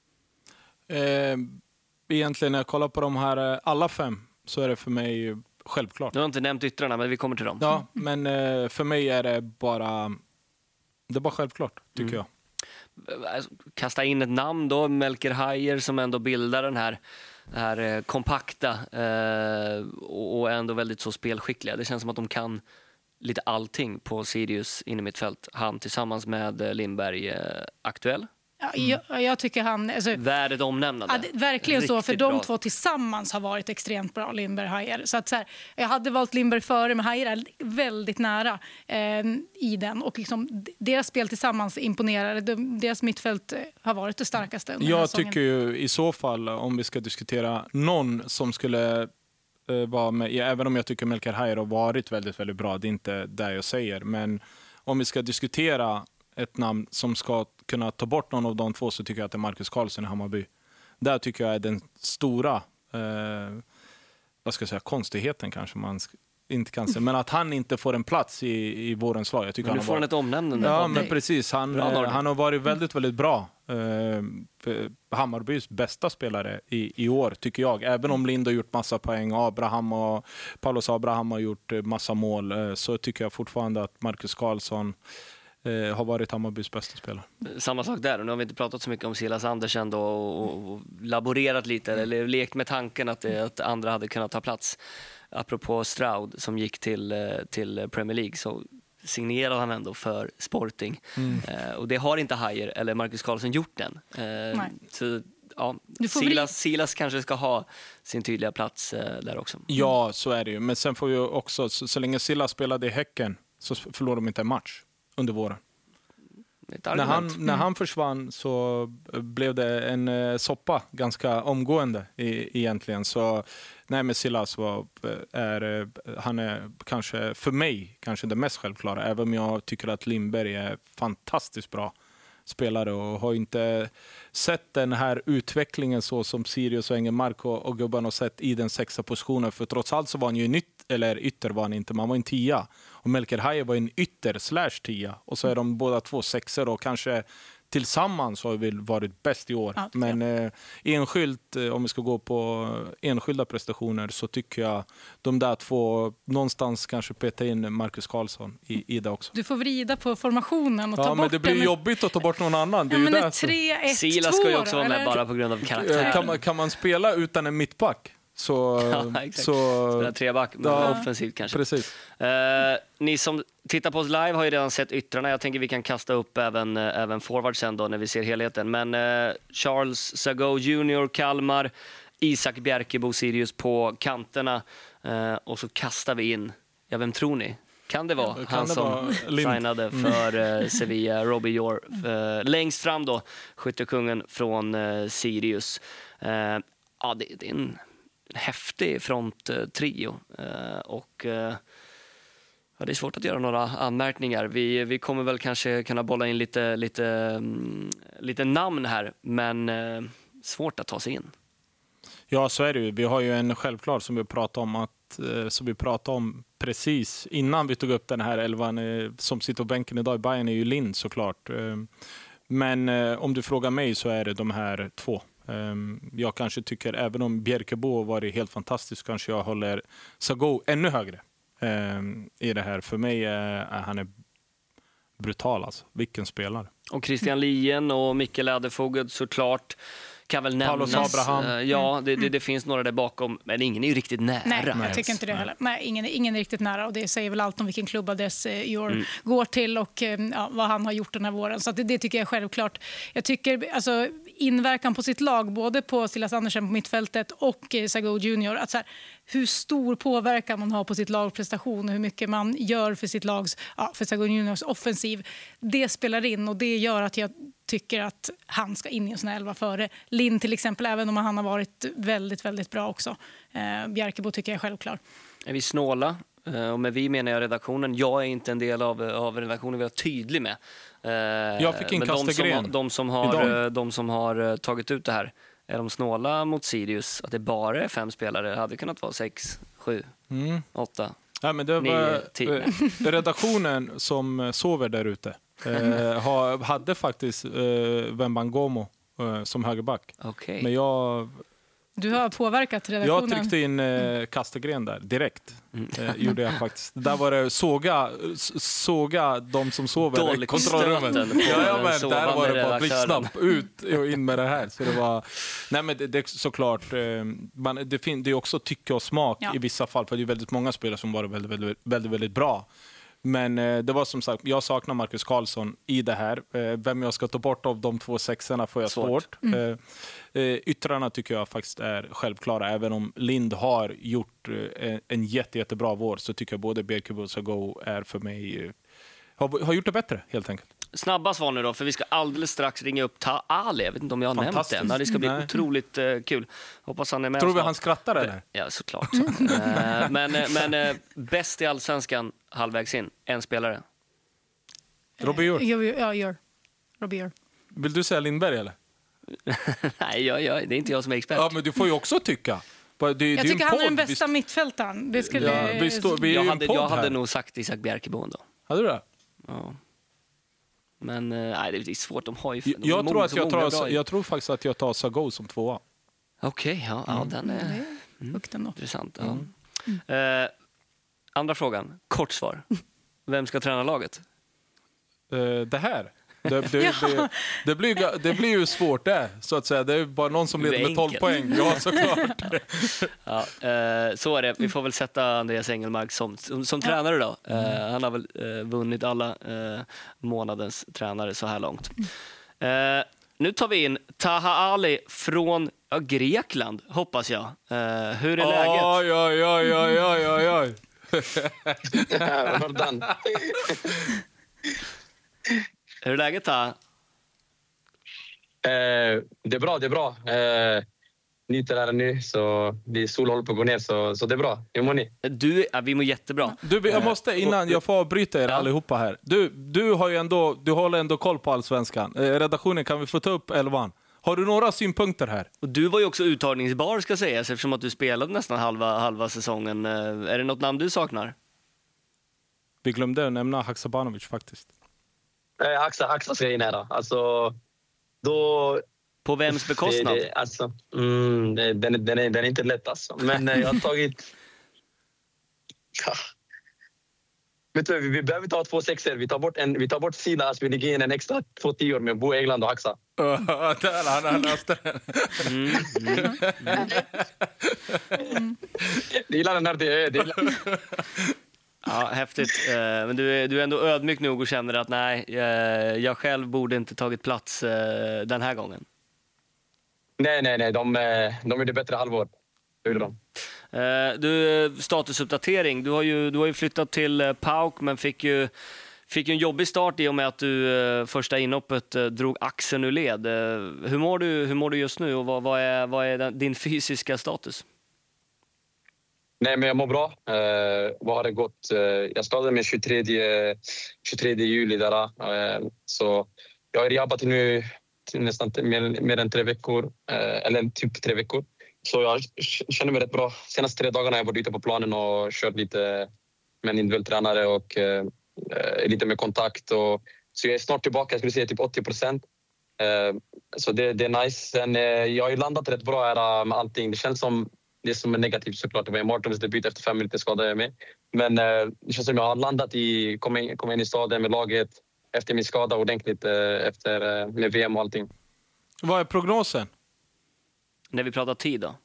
Eh... Egentligen när jag kollar på de här alla fem så är det för mig självklart. Du har inte nämnt yttrarna, men vi kommer till dem. Ja, men för mig är det bara det är bara självklart, tycker mm. jag. Kasta in ett namn då, Melker Hajer, som ändå bildar den här, den här kompakta eh, och ändå väldigt så spelskickliga. Det känns som att de kan lite allting på Sirius in i mitt fält. Han tillsammans med Lindberg eh, aktuell. Ja, jag, jag tycker han... Alltså, värdet omnämnande. Ja, det, verkligen Riktigt så, för de bra. två tillsammans har varit extremt bra, Lindberg och Hajer. Så att så här, jag hade valt Lindberg före, men Hajer är väldigt nära eh, i den. Och liksom, deras spel tillsammans imponerar. De, deras mittfält har varit det starkaste under Jag tycker ju i så fall, om vi ska diskutera någon som skulle eh, vara med, även om jag tycker Melker Hajer har varit väldigt, väldigt bra, det är inte det jag säger, men om vi ska diskutera ett namn som ska kunna ta bort någon av de två, så tycker jag att det är Marcus Karlsson i Hammarby. Där tycker jag är den stora eh, vad ska jag säga, konstigheten kanske man inte cancer, men att han inte får en plats i, i vårens lag. Jag tycker Men nu han får han varit... ett omnämnande. Ja, av men dig. precis. Han, Bra, eh, Nordic. han har varit väldigt, väldigt bra. Eh, Hammarbys bästa spelare i, i år, tycker jag. Även om Lind har gjort massa poäng, Abraham och Paulus Abraham har gjort eh, massa mål, eh, så tycker jag fortfarande att Marcus Karlsson eh, har varit Hammarbys bästa spelare. Samma sak där. Nu har vi inte pratat så mycket om Silas Andersen då, och, och laborerat lite, eller lekt med tanken att, det, att andra hade kunnat ta plats. Apropå Stroud som gick till, till Premier League, så signerade han ändå för Sporting. Mm. Eh, och det har inte Hajer eller Marcus Karlsson gjort än. Eh, så, ja, Silas, Silas kanske ska ha sin tydliga plats eh, där också. Ja, så är det ju. Men sen får vi också, så, så länge Silas spelade i Häcken så förlorar de inte en match under våren. När han, när han försvann så blev det en eh, soppa ganska omgående i, egentligen. Så nej, men Silas var, är, han är kanske för mig kanske det mest självklara. Även om jag tycker att Lindberg är fantastiskt bra spelare och har inte sett den här utvecklingen så som Sirius och Engelmark och, och gubben har sett i den sexa positionen. För trots allt så var han ju nytt, eller ytter var han inte, man var en tia. Och Melker Hajer var en ytter slash tia. Och så är de båda två sexor och kanske tillsammans har vi varit bäst i år. Ja, men eh, enskilt, eh, om vi ska gå på enskilda prestationer, så tycker jag de där två någonstans kanske peta in Marcus Karlsson i, i det också. Du får vrida på formationen och ta ja, bort men det blir den. jobbigt att ta bort någon annan. Det ja, är men ju det där. är tre ett två. Silas ska ju också vara med eller? bara på grund av karaktär. Kan man, kan man spela utan en mittback? Så, ja, exakt. så spela treback, men ja, offensivt kanske. Precis. Eh, ni som tittar på oss live har ju redan sett yttrarna. Jag tänker vi kan kasta upp även, eh, även forward sen då när vi ser helheten. Men eh, Charles Sago junior, Kalmar, Isak Bjerkebo, Sirius på kanterna. Eh, och så kastar vi in, ja, vem tror ni? Kan det vara kan han det som vara signade för eh, Sevilla, Robbie Jor. Eh, längst fram då, skyttekungen från eh, Sirius. Eh, ja, det, det är en häftig fronttrio. Eh, och eh, ja, det är svårt att göra några anmärkningar. Vi, vi kommer väl kanske kunna bolla in lite, lite, mm, lite namn här, men eh, svårt att ta sig in. Ja, så är det ju. Vi har ju en självklar som vi pratade om att som vi pratade om precis innan vi tog upp den här elvan som sitter på bänken idag i Bayern är ju Lind såklart. Men om du frågar mig så är det de här två. Jag kanske tycker, även om Bjerkebo har varit helt fantastisk, kanske jag håller Sago ännu högre i det här. För mig är han är brutal alltså. Vilken spelare. Och Christian Lien och Mikael Läderfoged såklart kan väl nämnas. Paulus Abraham. Ja, det, det, det finns några där bakom, men ingen är ju riktigt nära. Nej, jag tycker inte det heller. Nej, ingen, ingen är riktigt nära, och det säger väl allt om vilken klubbadress Jor mm. går till och ja, vad han har gjort den här våren. Så att det, det tycker jag är självklart. Jag tycker alltså inverkan på sitt lag, både på Silas Andersen på mittfältet och Sago junior, att så här, hur stor påverkan man har på sitt lagprestation och hur mycket man gör för sitt lags, ja, för Sago juniors offensiv, det spelar in, och det gör att jag tycker att han ska in i en sån här elva före Lind till exempel, även om han har varit väldigt, väldigt bra också. Eh, Bjerkebo tycker jag är självklar. Är vi snåla? Eh, och med vi menar jag redaktionen. Jag är inte en del av, av redaktionen, vi är tydlig med. Eh, jag fick in Kastegren de som har, de som har tagit ut det här, är de snåla mot Sirius? Att det bara är fem spelare, det hade kunnat vara sex, sju, mm. åtta. Ja, men det var redaktionen som sover där ute. Eh, hade faktiskt eh, Wembangomo eh, som högerback. Okay. Men jag... Du har påverkat redaktionen. Jag tryckte in eh, Kastegren där direkt. Eh, gjorde jag faktiskt. Där var det såga, såga de som sover i kontrollrummet. Ja, ja, men där var det bara blixtsnabbt ut och in med det här. Så det var... Nej, men det, det är såklart... Eh, man, det, fin, det är också tycke och smak ja. i vissa fall. För det är väldigt många spelare som var väldigt, väldigt, väldigt, väldigt bra. Men eh, det var som sagt, jag saknar Marcus Karlsson i det här. Eh, vem jag ska ta bort av de två sexorna får jag svårt. svårt. Mm. Eh, eh, yttrarna tycker jag faktiskt är självklara. Även om Lind har gjort eh, en jätte, jättebra vår, så tycker jag både Bjerkebo och Sago är för mig eh, har, har gjort det bättre helt enkelt. Snabba svar nu då, för vi ska alldeles strax ringa upp Ta-Ali. Jag vet inte om jag har nämnt det. Men det ska bli Nej. otroligt uh, kul. Hoppas han är med. Tror vi han skrattar eller? Ja, såklart. Så. uh, men men uh, bäst i Allsvenskan halvvägs in. En spelare. Robbie Jor. Ja, gör. Robbie Jor. Vill du säga Lindberg eller? Nej, jag, jag, det är inte jag som är expert. Ja, men du får ju också tycka. Det, det jag är tycker han är den podd. bästa vi... mittfältaren. Det skulle... ja, vi står, vi jag är hade, en podd jag hade här. nog sagt Isak Bjerkebo ändå. Hade du det? Ja. Men nej, det är svårt. De har ju... Jag, de jag, må, tror att jag, tar, bra... jag tror faktiskt att jag tar Sago som tvåa. Okej, okay, ja, ja, mm. den är... Mm. Högt ändå. Intressant. Ja. Mm. Eh, andra frågan. Kort svar. Vem ska träna laget? Uh, det här? Det, det, ja. det, det, blir, det blir ju svårt det, så att säga. Det är bara någon som leder med tolv poäng. Ja, såklart. ja, eh, så är det. Vi får väl sätta Andreas Engelmark som, som, som ja. tränare då. Eh, mm. Han har väl eh, vunnit alla eh, månadens tränare så här långt. Eh, nu tar vi in Taha Ali från ja, Grekland, hoppas jag. Eh, hur är oh, läget? Oj, oj, oj, oj, oj, oj. Hur är läget, Taha? Eh, det är bra, det är bra. Eh, nyter här nu, så det sol håller på att gå ner, så, så det är bra. Hur mår ni? Du, ja, vi mår jättebra. Du, jag måste, innan jag får avbryta er ja. allihopa här. Du, du, har ju ändå, du håller ändå koll på Allsvenskan. Eh, redaktionen, kan vi få ta upp elvan? Har du några synpunkter här? Och du var ju också uttagningsbar, ska sägas, eftersom att du spelade nästan halva, halva säsongen. Eh, är det något namn du saknar? Vi glömde att nämna Haksabanovic faktiskt. Eh, Haxa, Haxa ska in här då. Alltså, då... På vems bekostnad? Det, det, alltså, mm, det, den, är, den, är, den är inte lätt alltså. Men eh, jag har tagit... Ja. Vet du, vi, vi behöver ta två sexer. Vi tar bort, en, vi tar bort Silas, vi lägger in en extra två tior med Bo England och Haxa. Där, han löste den. Mm, mm, mm. Det gillar den här. Det, det Ja, häftigt. Men du är, du är ändå ödmjuk nog och känner att nej, jag själv borde inte tagit plats den här gången. Nej, nej, nej. De, de är det bättre halvår. Det gjorde de. Du, statusuppdatering. Du har ju, du har ju flyttat till P A O K, men fick ju, fick ju en jobbig start i och med att du första inhoppet drog axeln ur led. Hur mår du, hur mår du just nu och vad, vad är, vad är din fysiska status? Nej, men jag mår bra. Eh, vad har det gått? Eh, jag skadade mig tjugotredje juli där. Eh, så jag har jobbat nu nästan mer, mer än tre veckor. Eh, eller typ tre veckor. Så jag känner mig rätt bra. Senaste tre dagarna har jag varit ute på planen och kört lite med en individuell tränare och eh, lite med kontakt. Och, så jag är snart tillbaka, jag skulle säga typ åttio procent. Eh, så det, det är nice. Sen, eh, jag har ju landat rätt bra här med allting. Det känns som det som är negativt såklart. Det var en Martins debut efter fem minuter skadade jag mig. Men eh, det känns som jag har landat i, kom in, kom in i staden med laget efter min skada ordentligt eh, efter, eh, med V M och allting. Vad är prognosen? När vi pratar tid då?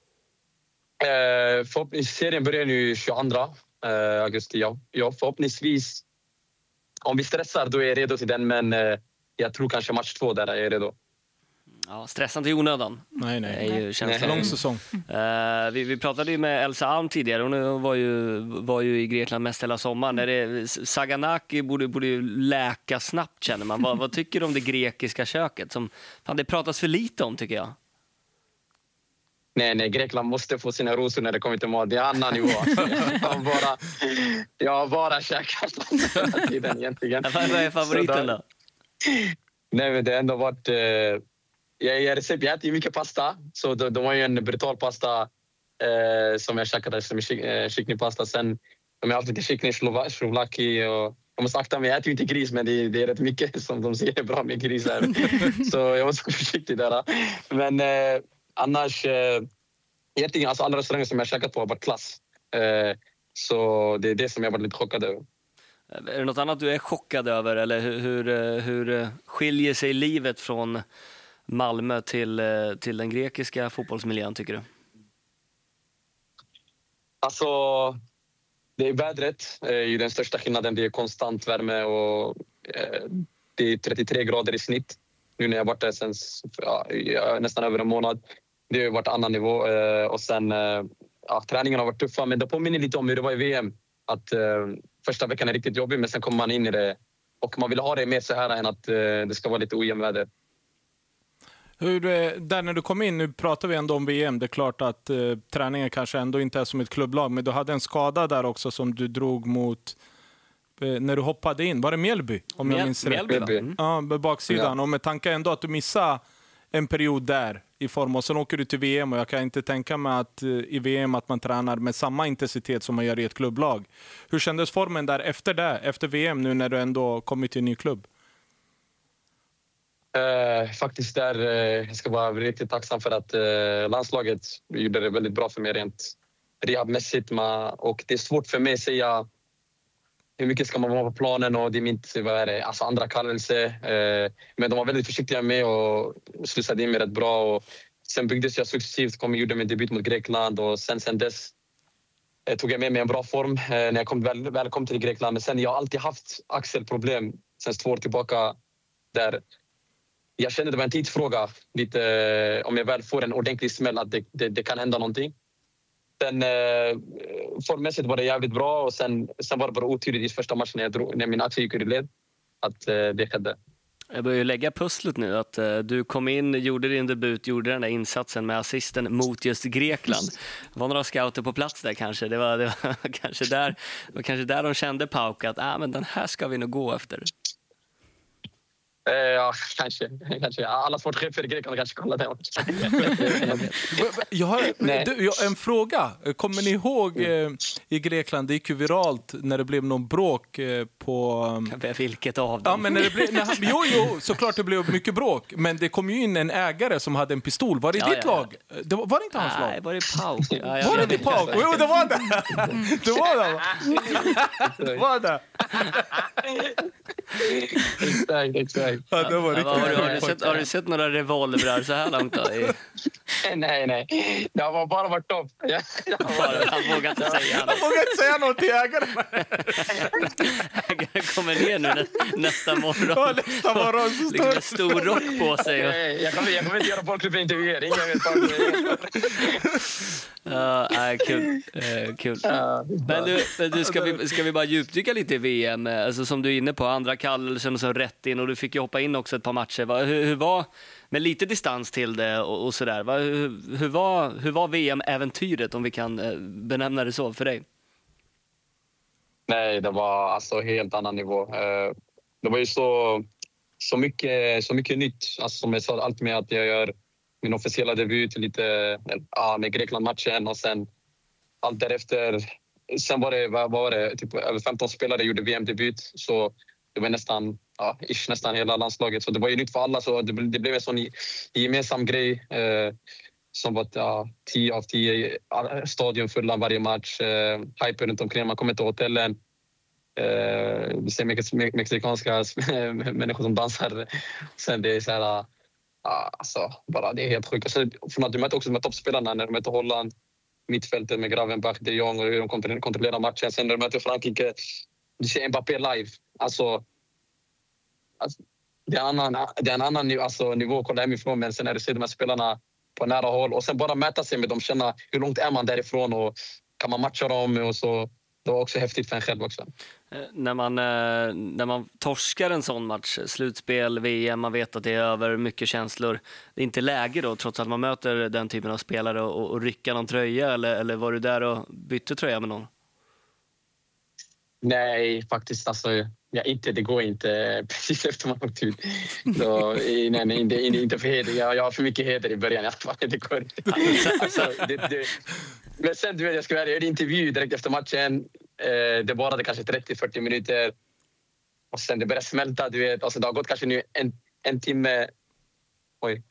Eh, serien börjar nu tjugoandra augusti. Ja. Ja, förhoppningsvis, om vi stressar då är jag redo till den. Men eh, jag tror kanske match två där är jag redo. Ja, stressande i onödan. Nej, nej. Det är ju känslan. Lång säsong. Uh, vi, vi pratade ju med Elsa Alm tidigare. Hon var ju, var ju i Grekland mest hela sommaren. När det, Saganaki borde, borde ju läka snabbt, känner man. Vad, vad tycker du om det grekiska köket? Som, fan, det pratas för lite om, tycker jag. Nej, nej, Grekland måste få sina rosor när det kommer till mat. Det är annan nivå. Jag har bara, jag har bara käkat hela tiden egentligen. Vad är favoriten då? Nej, men det har ändå varit... Eh, jag, jag, recept, jag äter ju mycket pasta. Så de, de har ju en brutal pasta eh, som jag käkade som är kycklingpasta. Sen de har alltid kyckling, slovaki och... Jag måste akta mig, jag äter ju inte gris, men det, det är rätt mycket som de säger är bra med gris här. Så jag måste vara försiktig där. Men eh, annars... Eh, egentligen, alltså alla restauranger som jag käkat på har varit klass. Eh, så det är det som jag varit lite chockad över. Är det något annat du är chockad över? Eller hur, hur, hur skiljer sig livet från Malmö till, till den grekiska fotbollsmiljön, tycker du? Alltså, det är vädret. Det är ju den största skillnaden. Det är konstant värme och eh, det är trettiotre grader i snitt. Nu när jag har varit där sen ja, nästan över en månad. Det har varit annan nivå. Eh, och sen, eh, ja, träningen har varit tuffa. Men det påminner lite om hur det var i V M. Att eh, första veckan är riktigt jobbig, men sen kommer man in i det. Och man vill ha det mer så här än att eh, det ska vara lite ojämn väder. Hur, där när du kom in, nu pratar vi ändå om V M. Det är klart att eh, träningen kanske ändå inte är som ett klubblag. Men du hade en skada där också som du drog mot eh, när du hoppade in. Var det Mjällby? Om Mjäl- jag minns Mjällby, rätt. mm. Ja, med baksidan. Ja. Och med tanke ändå att du missade en period där i form och sen åker du till V M och jag kan inte tänka mig att i V M att man tränar med samma intensitet som man gör i ett klubblag. Hur kändes formen där efter det, efter V M nu när du ändå kommit till en ny klubb? Uh, faktiskt där, uh, jag ska vara riktigt tacksam för att uh, landslaget gjorde det väldigt bra för mig rent rehabmässigt. Och det är svårt för mig att säga hur mycket ska man vara på planen och det är mitt vad är det, alltså andra kallelse. Uh, men de var väldigt försiktiga med och slussade in mig rätt bra. Och sen byggdes jag successivt, kom och gjorde min debut mot Grekland och sen, sen dess uh, tog jag med mig en bra form uh, när jag kom, väl, väl kom till Grekland. Men sen jag har alltid haft axelproblem sen två år tillbaka där jag kände det var en tidsfråga lite, om jag väl får en ordentlig smäll att det, det, det kan hända någonting. Sen eh, formmässigt var det jävligt bra och sen, sen var det bara otydligt i första matchen när, jag drog, när min axel gick ur i led att eh, det skedde. Jag börjar ju lägga pusslet nu att uh, du kom in, gjorde din debut, gjorde den där insatsen med assisten mot just Grekland. Det var några scouter på plats där kanske. Det var, det var, kanske, där, det var kanske där de kände Pauk att ah, men den här ska vi nog gå efter. Eh, ja, kanske. kanske. Alla sportchefer i Grekland kanske kollar det. jag har du, jag, en fråga. Kommer ni ihåg eh, i Grekland, det gick ju viralt när det blev någon bråk eh, på... Um... Vilket av dem? Ja, men när det blev, när han, jo, jo, såklart det blev mycket bråk. Men det kom ju in en ägare som hade en pistol. Var det ja, ditt ja, ja. lag? Det var, var det inte hans lag? Nej, var det Pauk? Ja, ja, var det inte Pauk? Jo, det var det. Det var det. Det var det. Exakt, exakt. Ja, det var ja, har, du, har, du sett, har du sett några revolvrar så här långt då? I... nej, nej. Det har bara varit topp. Ja, bara, han vågar inte säga Han vågar inte säga något till ägaren. Ägaren kommer ner nu nä, nästa morgon. Ja, nästa morgon så står liksom en stor rock på sig. Och... jag, kommer, jag kommer inte göra bollklubben-intervjuer. Ingen vet vad Ja, uh, kul. Uh, kul. Uh, men du, men du ska, vi, ska vi bara djupdyka lite i V M? Alltså, som du är inne på, andra kallelsen och så rätt in. Och du fick ju hoppa in också ett par matcher. Va, hur, hur var, med lite distans till det och, och sådär. Va, hur, hur, var, hur var V M-äventyret, om vi kan uh, benämna det så, för dig? Nej, det var alltså helt annan nivå. Uh, det var ju så, så, mycket, så mycket nytt. Alltså, som jag sa, allt med att jag gör min officiella debut lite ja, med Grekland-matchen och sen allt därefter. Sen var det, vad var det, typ över femton spelare gjorde V M-debut, så det var nästan, ja, ish, nästan hela landslaget. Så det var ju nytt för alla, så det, det blev en sån gemensam grej eh, som var ja, tio av tio stadion fulla varje match. Eh, hype runt omkring, man kommer till hotellen. Eh, vi ser mycket mexikanska människor som dansar. Sen det är så här... Alltså, bara, det är helt sjukt. Alltså, från att du möter också med toppspelarna när de möter Holland, mittfältet med Gravenberch, De Jong och hur de kontrollerar matchen. Sen när de möter Frankrike, du ser Mbappé live. Alltså, alltså det är en annan, det är en annan alltså, nivå att kolla hemifrån, men sen när du ser de här spelarna på nära håll och sen bara mäta sig med dem, känna hur långt är man därifrån och kan man matcha dem och så. Det var också häftigt för en själv också. När man, när man torskar en sån match, slutspel, V M, man vet att det är över, mycket känslor. Det är inte läge då, trots att man möter den typen av spelare, och, och rycka någon tröja, eller, eller var du där och bytte tröja med någon? Nej, faktiskt alltså, ja, inte, det går inte precis efter man åkt ut. Så, nej, nej, inte, inte för heder. Jag, jag har för mycket heder i början. Det går. Alltså, det, det, men sen, du vet, jag ska göra en intervju direkt efter matchen. Eh, det varade kanske trettio till fyrtio minuter. Och sen det började smälta, du vet. Alltså, det har gått kanske nu en, en timme. Oj.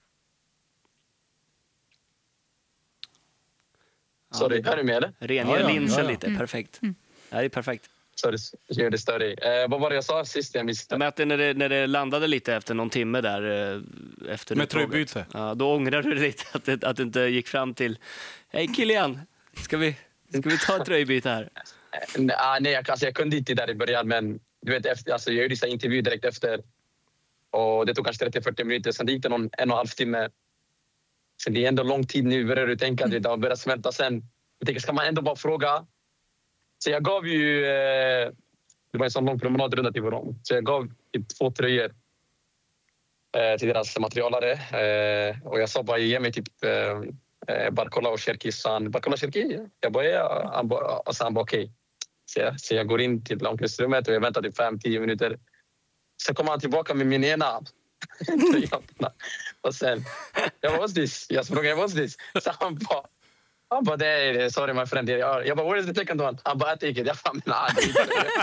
Sorry, ja, hör du med eller? Rengör ja, ja, linsen ja, ja. lite, perfekt. Mm. Ja, det är perfekt. Sorry, jag gör det större. Eh, vad var det jag sa sist? Jag missade. Men att när, det, när det landade lite efter någon timme där. Eh, efter med tröjbyte. Ja, då ångrar du lite att, det, att du inte gick fram till... Hej Kilian, ska vi, ska vi ta ett tröjbyte här? Nej, nej jag, alltså, jag kunde inte där i början, men du vet, efter, alltså, jag gjorde en intervju direkt efter. Och det tog kanske trettio till fyrtio minuter, sen det gick det någon en och en halv timme. Så det är ändå lång tid nu, börjar du tänka att det har börjat smälta sen. Jag tänker, ska man ändå bara fråga? Så jag gav ju... Eh, det var en sån lång promenadrunda till vår. Så jag gav typ två tröjor eh, till deras materialare. Eh, och jag sa bara, ge mig typ eh, Barcola och Cherkis. Barcola och Cherkis? Jag bara, ja. Han bara, och så han bara, okej. Okay. Så, jag, så jag går in till omklädningsrummet och jag väntar typ fem till tio minuter. Sen kommer han tillbaka med min ena. Och sen, jag var this. Jag frågade, what's this? Så han bara, han bara, det är, sorry my friend. Jag, jag bara, what is the second one? Han bara, I take it. Jag bara, nej.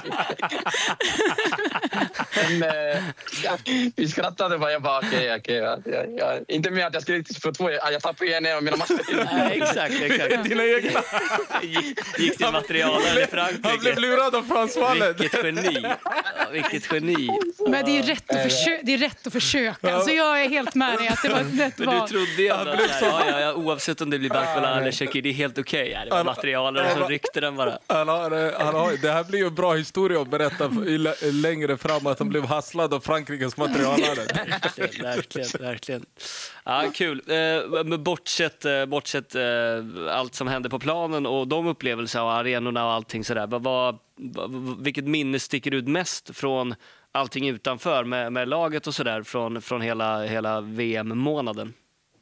Men äh, ja, vi skrattade bara, jag bara, okej, okay, okej. Okay. Inte med att jag skulle få två, jag tappade igen en av mina matcher. Nej, exakt, exakt. Dina egna. gick, gick till materialen i Frankrike. Han blev lurad av Frans Wallen. Vilket geni. Ja, vilket geni. Men det är ju rätt att, försö- det är rätt att försöka. Alltså jag är helt med dig att det var ett rätt Men val. du trodde ju ändå att så här, ja, ja, oavsett om det blir Barcola eller Shaqiri, det är helt okej. Okay. Ja, det var materialen och så ryckte den bara. Han har, han har, det här blir ju en bra historia att berätta i, längre fram att han blev hasslad av Frankrikes materialare. Verkligen, verkligen, verkligen. Ja, kul. Eh, men bortsett, bortsett eh, allt som hände på planen och de upplevelser och arenorna och allting sådär. Vad, vad, vilket minne sticker ut mest från allting utanför med, med laget och sådär från, från hela, hela V M-månaden?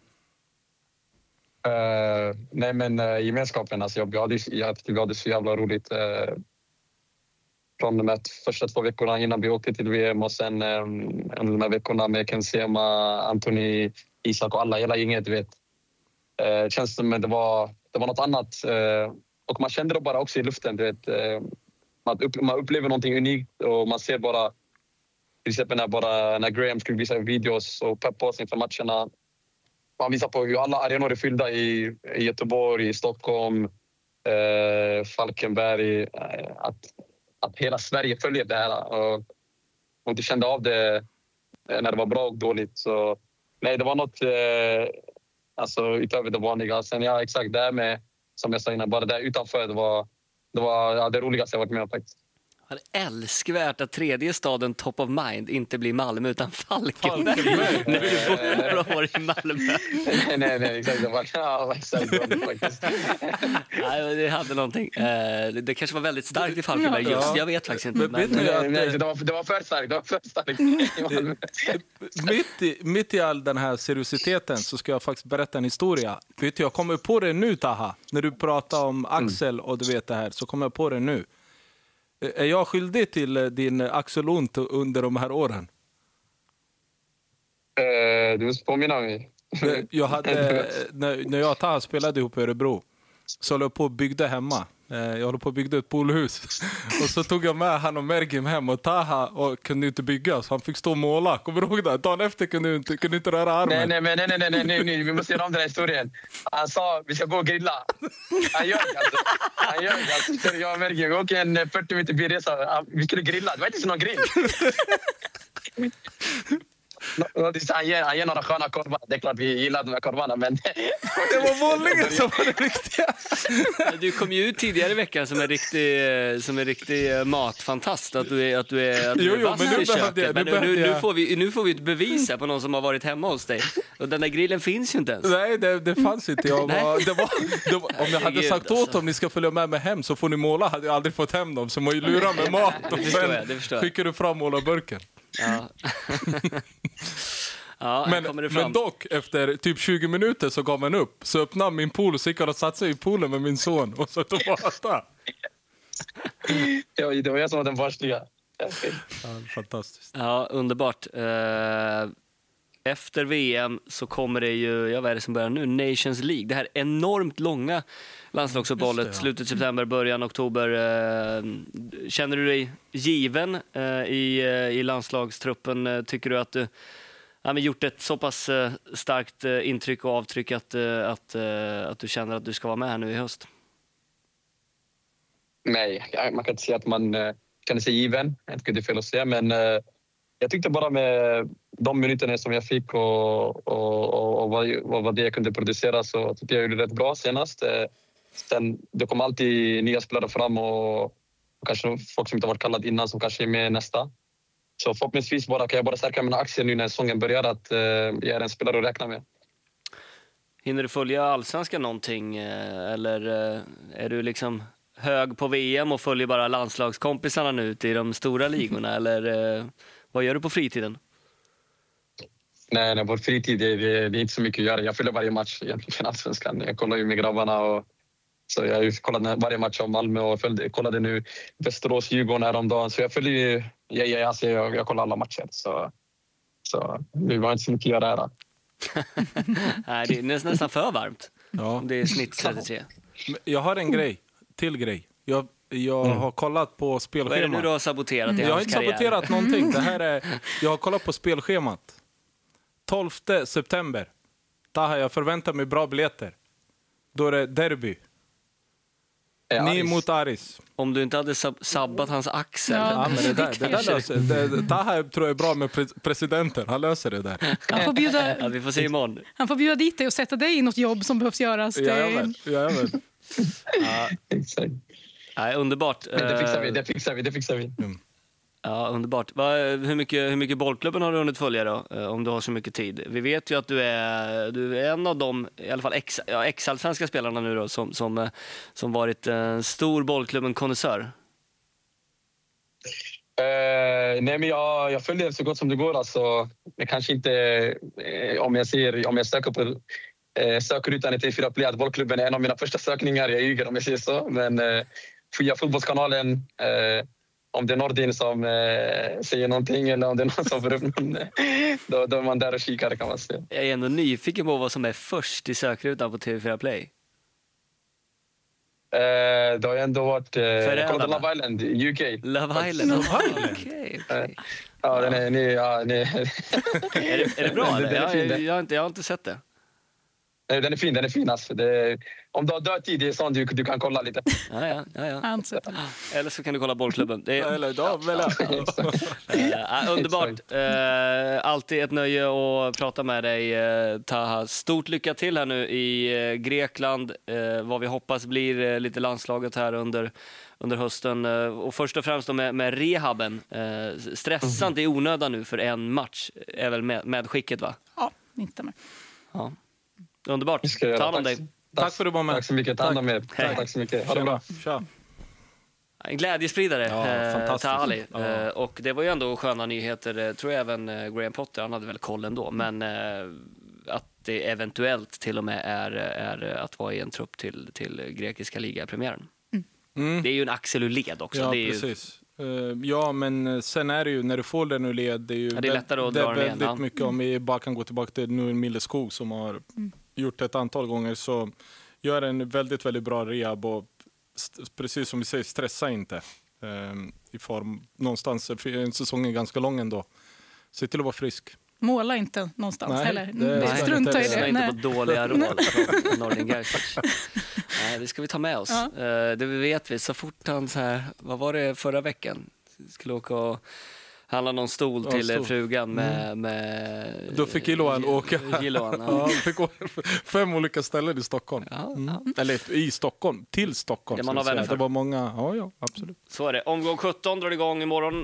Uh, nej, men uh, gemenskapen. Alltså, jag, hade, jag, jag hade så jävla roligt. Uh, från de här första två veckorna innan vi åkte till V M och sen um, de här veckorna med Ken Sema, Anthony, Isak och alla, hela gänget, du vet. Uh, känns som att det var, det var något annat. Uh, och man kände det bara också i luften, du vet. Uh, man, upp, man upplever någonting unikt och man ser bara, till exempel när, bara, när Graham skulle visa videos och peppa oss inför matcherna. Man visar på hur alla arenor är fyllda i, i Göteborg, i Stockholm, eh, Falkenberg. Eh, att, att hela Sverige följer det här. Och, och du kände av det när det var bra och dåligt. Så nej, det var något eh, alltså, utöver det vanliga. Sen ja, exakt det här med, som jag sa innan, bara det där utanför, det var det, var, ja, det roligaste jag varit med om faktiskt. Det är älskvärt att tredje staden top of mind inte blir Malmö utan Falkenberg. När du bor några år i Malmö. nej, nej, nej, exakt. Det var, ja, exakt faktiskt. Nej, det hade någonting. Det kanske var väldigt starkt i Falkenberg just. Ja. Jag vet faktiskt inte. Men, men, men, nej, nej, det, var, det var för starkt. Det var för starkt. mitt, i, mitt i all den här seriositeten så ska jag faktiskt berätta en historia. Vet du, jag kommer på det nu, Taha. När du pratar om Axel och du vet det här, så kommer jag på det nu. Är jag skyldig till din Axel Ont under de här åren? Uh, du måste påminna mig. Jag hade, när, när jag och Taha spelade ihop i Örebro så höll jag på och byggde hemma. Jag håller på att bygga ett poolhus. Och så tog jag med han och Mergim hem och Taha och kunde inte bygga. Så han fick stå och måla. Kommer du ihåg det? Dagen efter kunde du inte, kunde inte röra armen. Nej, nej, nej, nej, nej, nej, nej, vi måste göra om den här historien. Han sa, vi ska gå och grilla. Han gör det alltså. Han gör det alltså. Jag och Mergim, vi åker en fyrtio meter bilresa. Vi skulle grilla. Det var inte så någon grill. Han ger, han ger några sköna korvar. Det är klart vi gillar de här korvarna, men... Det var målningen som var det viktiga. Du kom ju ut tidigare i veckan som en riktig, som en riktig matfantast. Att du är, att du är, att du är vass i köket. Men nu, nu, får vi, nu får vi ett bevis här på någon som har varit hemma hos dig. Och den där grillen finns ju inte ens. Nej, det, det fanns inte. Jag var, det var, det var, om jag hade sagt åt dem ni ska följa med mig hem så får ni måla, hade jag aldrig fått hem dem. Så man ju lura med mat och sen skickar du fram målarburken. Ja. Ja, men, men dock, efter typ tjugo minuter så gav man upp. Så öppnade min pool och så gick jag och satte sig i poolen med min son. Och så tog bara ja, det var jag som var den varsliga. Ja, fantastiskt. Ja, underbart. Efter V M så kommer det ju, ja, vad är det som börjar nu? Nations League. Det här enormt långa landslagsuppehållet, ja. Slutet september, början oktober. Känner du dig given i, i landslagstruppen? Tycker du att du ja, men gjort ett så pass starkt intryck och avtryck att, att, att du känner att du ska vara med här nu i höst? Nej, man kan inte säga att man känner sig given. Jag tycker det är fel att säga, men jag tyckte bara med de minuterna som jag fick och, och, och, och vad, vad det jag kunde producera så tyckte jag gjorde rätt bra senast. Sen, det kommer alltid nya spelare fram och, och kanske folk som inte har varit kallade innan som kanske är med nästa. Så förhoppningsvis bara, kan jag bara stärka mina aktier nu när säsongen börjar att eh, jag är en spelare att räkna med. Hinner du följa allsvenskan någonting eller är du liksom hög på V M och följer bara landslagskompisarna nu till de stora ligorna eller vad gör du på fritiden? Nej, nej på fritid det, det, det är inte så mycket att göra. Jag följer varje match egentligen allsvenskan. Jag kollar ju med grabbarna och så jag har ju kollat varje match av Malmö och följde, kollade nu Västerås Djurgården häromdagen. Så jag följer ju, jag, jag, alltså jag, jag kollar alla matcher. Så Så vi var inte så mycket att göra här. Nej, det är nästan för varmt. Ja. Det är snitt trettiotre. Jag har en grej, till grej. Jag, jag Mm. har kollat på spelschemat. Vad är det nu du har saboterat i Jag har hans inte karriär? saboterat någonting. Det här är, jag har kollat på spelschemat. tolfte september. Taha, jag förväntar mig bra biljetter. Då är det derby. Eh, Ni Aris. mot Aris. Om du inte hade sab- sabbat hans axel. Ja. Ja, men det där, det där löser det. Taha tror jag är bra med pre- presidenten. Han löser det där. Han får, bjuda, Ja, vi får se imorgon. han får bjuda dit dig och sätta dig i något jobb som behövs göras. Det- Jajamän, jajamän. Exakt. Nej, underbart. Men det fixar vi, Eh, det fixar vi, det fixar vi. Ja, underbart. Va, hur, mycket, hur mycket bollklubben har du hunnit följa då? eh, Om du har så mycket tid. Vi vet ju att du är, du är en av de, i alla fall ex, ja, ex-allsvenska spelarna nu då, som, som, eh, som varit en stor bollklubben-konnässör. Eh, nej, men jag, jag följer så gott som det går. Alltså, men kanske inte eh, om jag ser, om jag söker på eh, sökrutan i T fyra Play att bollklubben är en av mina första sökningar. Jag ljuger om jag säger så. Men eh, via fotbollskanalen, eh, om det är Nordin som eh, säger någonting eller om det är någon som får upp någon, då, då är man där och kikar, kan man säga. Jag är ändå nyfiken på vad som är först i sökrutan på T V fyra Play. Eh, det har ju ändå varit... Eh, jag kollade va? Love Island, U K. Love Island? Love Island? Okej, Eh, okej. ja, den är... Ni, ja, ni, Är det, är det bra Den- eller? den är Jag, fin, jag, den. jag, har inte, jag har inte sett det. Nej, den är fin, den är fin alltså. Det, om du har dödtid, det är sånt du, du kan kolla lite. Ja, ja, ja, Jag ja. har inte sett det. Eller så kan du kolla bollklubben. Det är, Eller då, väl. Eh, underbart. Eh, alltid ett nöje att prata med dig, eh, Taha. Stort lycka till här nu i eh, Grekland. Eh, vad vi hoppas blir eh, lite landslaget här under, under hösten. Eh, och först och främst då med, med rehaben. Eh, stressar inte i onödan nu för en match, är väl med, medskicket, va? Ja, inte med. Ja. Underbart. Vi ska göra. Ta hand om Tack, dig. Tack för att du var med. Tack så mycket. Ta hand om er. Hej. Tack så mycket. Ha det bra. Tjena. Tja. En glädjespridare, Ja, eh, fantastiskt. Taha Ali. Ja. Eh, och det var ju ändå sköna nyheter. Eh, tror jag även eh, Graham Potter, han hade väl koll ändå. Men eh, att det eventuellt till och med är, är att vara i en trupp till, till grekiska ligapremiären. Mm. Det är ju en axel ur led också. Ja, det är ju, precis. Eh, ja, men sen är det ju, när du får den ur led, det är ju Ja, det är lättare att det dra är den igen, väldigt ja. mycket, om vi bara kan gå tillbaka till nu Milleskog som har gjort det ett antal gånger, så gör en väldigt, väldigt bra rehab och st- precis som vi säger, stressa inte. Eh, I form, någonstans, för en säsong är ganska lång ändå. Se till att vara frisk. Måla inte någonstans Nej, heller. det- Det, Nej, strunta i lyssna det. inte Nej. på dåliga råd från Nordin Gerzic. Nej, det ska vi ta med oss. Ja. Eh, det vet vi. Så fort han så här, vad var det förra veckan? Skulle åka och handla någon stol Ja, till eh, stol. frugan med... med Då fick Iloan åka. Iloan, Ja, ja. han fick gå fem olika ställen i Stockholm. Ja, Mm. ja. Eller i Stockholm, till Stockholm. Det man ska har jag säga. vänner för. Det var många, ja, ja, absolut. Så är det. Omgång sjutton drar igång imorgon.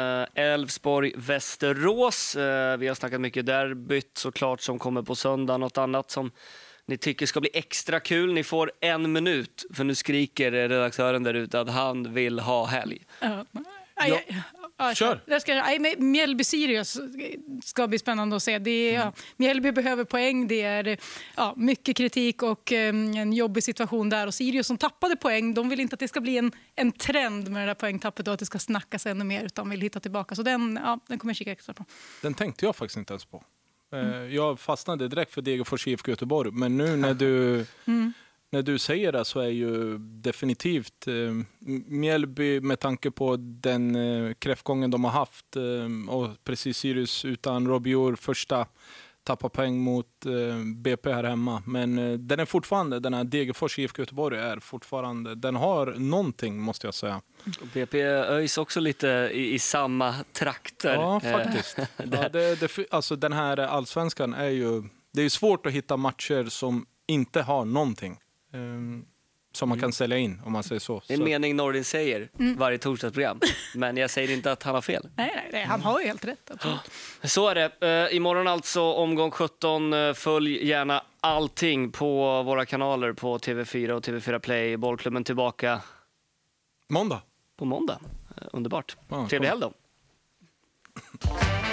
Elfsborg-Västerås. Eh, vi har snackat mycket derbyt såklart som kommer på söndag. Något annat som ni tycker ska bli extra kul. Ni får en minut, för nu skriker redaktören där ute att han vill ha helg. Ja. Aj, Ja. aj, aj, Kör. Jag ska, aj, men Mjällby-Sirius ska bli spännande att se. Det är, ja, Mjällby behöver poäng. Det är ja, mycket kritik och um, en jobbig situation där. Och Sirius som tappade poäng, de vill inte att det ska bli en, en trend med det där poängtappet och att det ska snackas ännu mer, utan vill hitta tillbaka. Så den, ja, den kommer jag kika extra på. Den tänkte jag faktiskt inte ens på. Eh, Jag fastnade direkt för Degerfors I F K Göteborg. Men nu när du, när du säger det så är ju definitivt eh, Mjällby, med tanke på den eh, kräftgången de har haft, eh, och precis Sirius utan Robior, första tappa poäng mot eh, B P här hemma. Men eh, den är fortfarande, den här Degerfors I F K Göteborg är fortfarande, den har någonting, måste jag säga. Och B P öjs också lite i, i samma trakter. Ja, Eh, faktiskt. Ja, det, det, alltså den här allsvenskan är ju, det är svårt att hitta matcher som inte har någonting eh, som man kan sälja in, om man säger så. Det är en så mening Nordin säger varje torsdagsprogram. Men jag säger inte att han har fel. Nej, nej, nej, han har ju helt rätt. Absolut. Så är det. Eh, imorgon alltså omgång sjutton. Eh, följ gärna allting på våra kanaler på T V fyra och T V fyra Play. Bollklubben tillbaka måndag. på måndag. Eh, underbart. Ja, Trevlig kolla. helg då.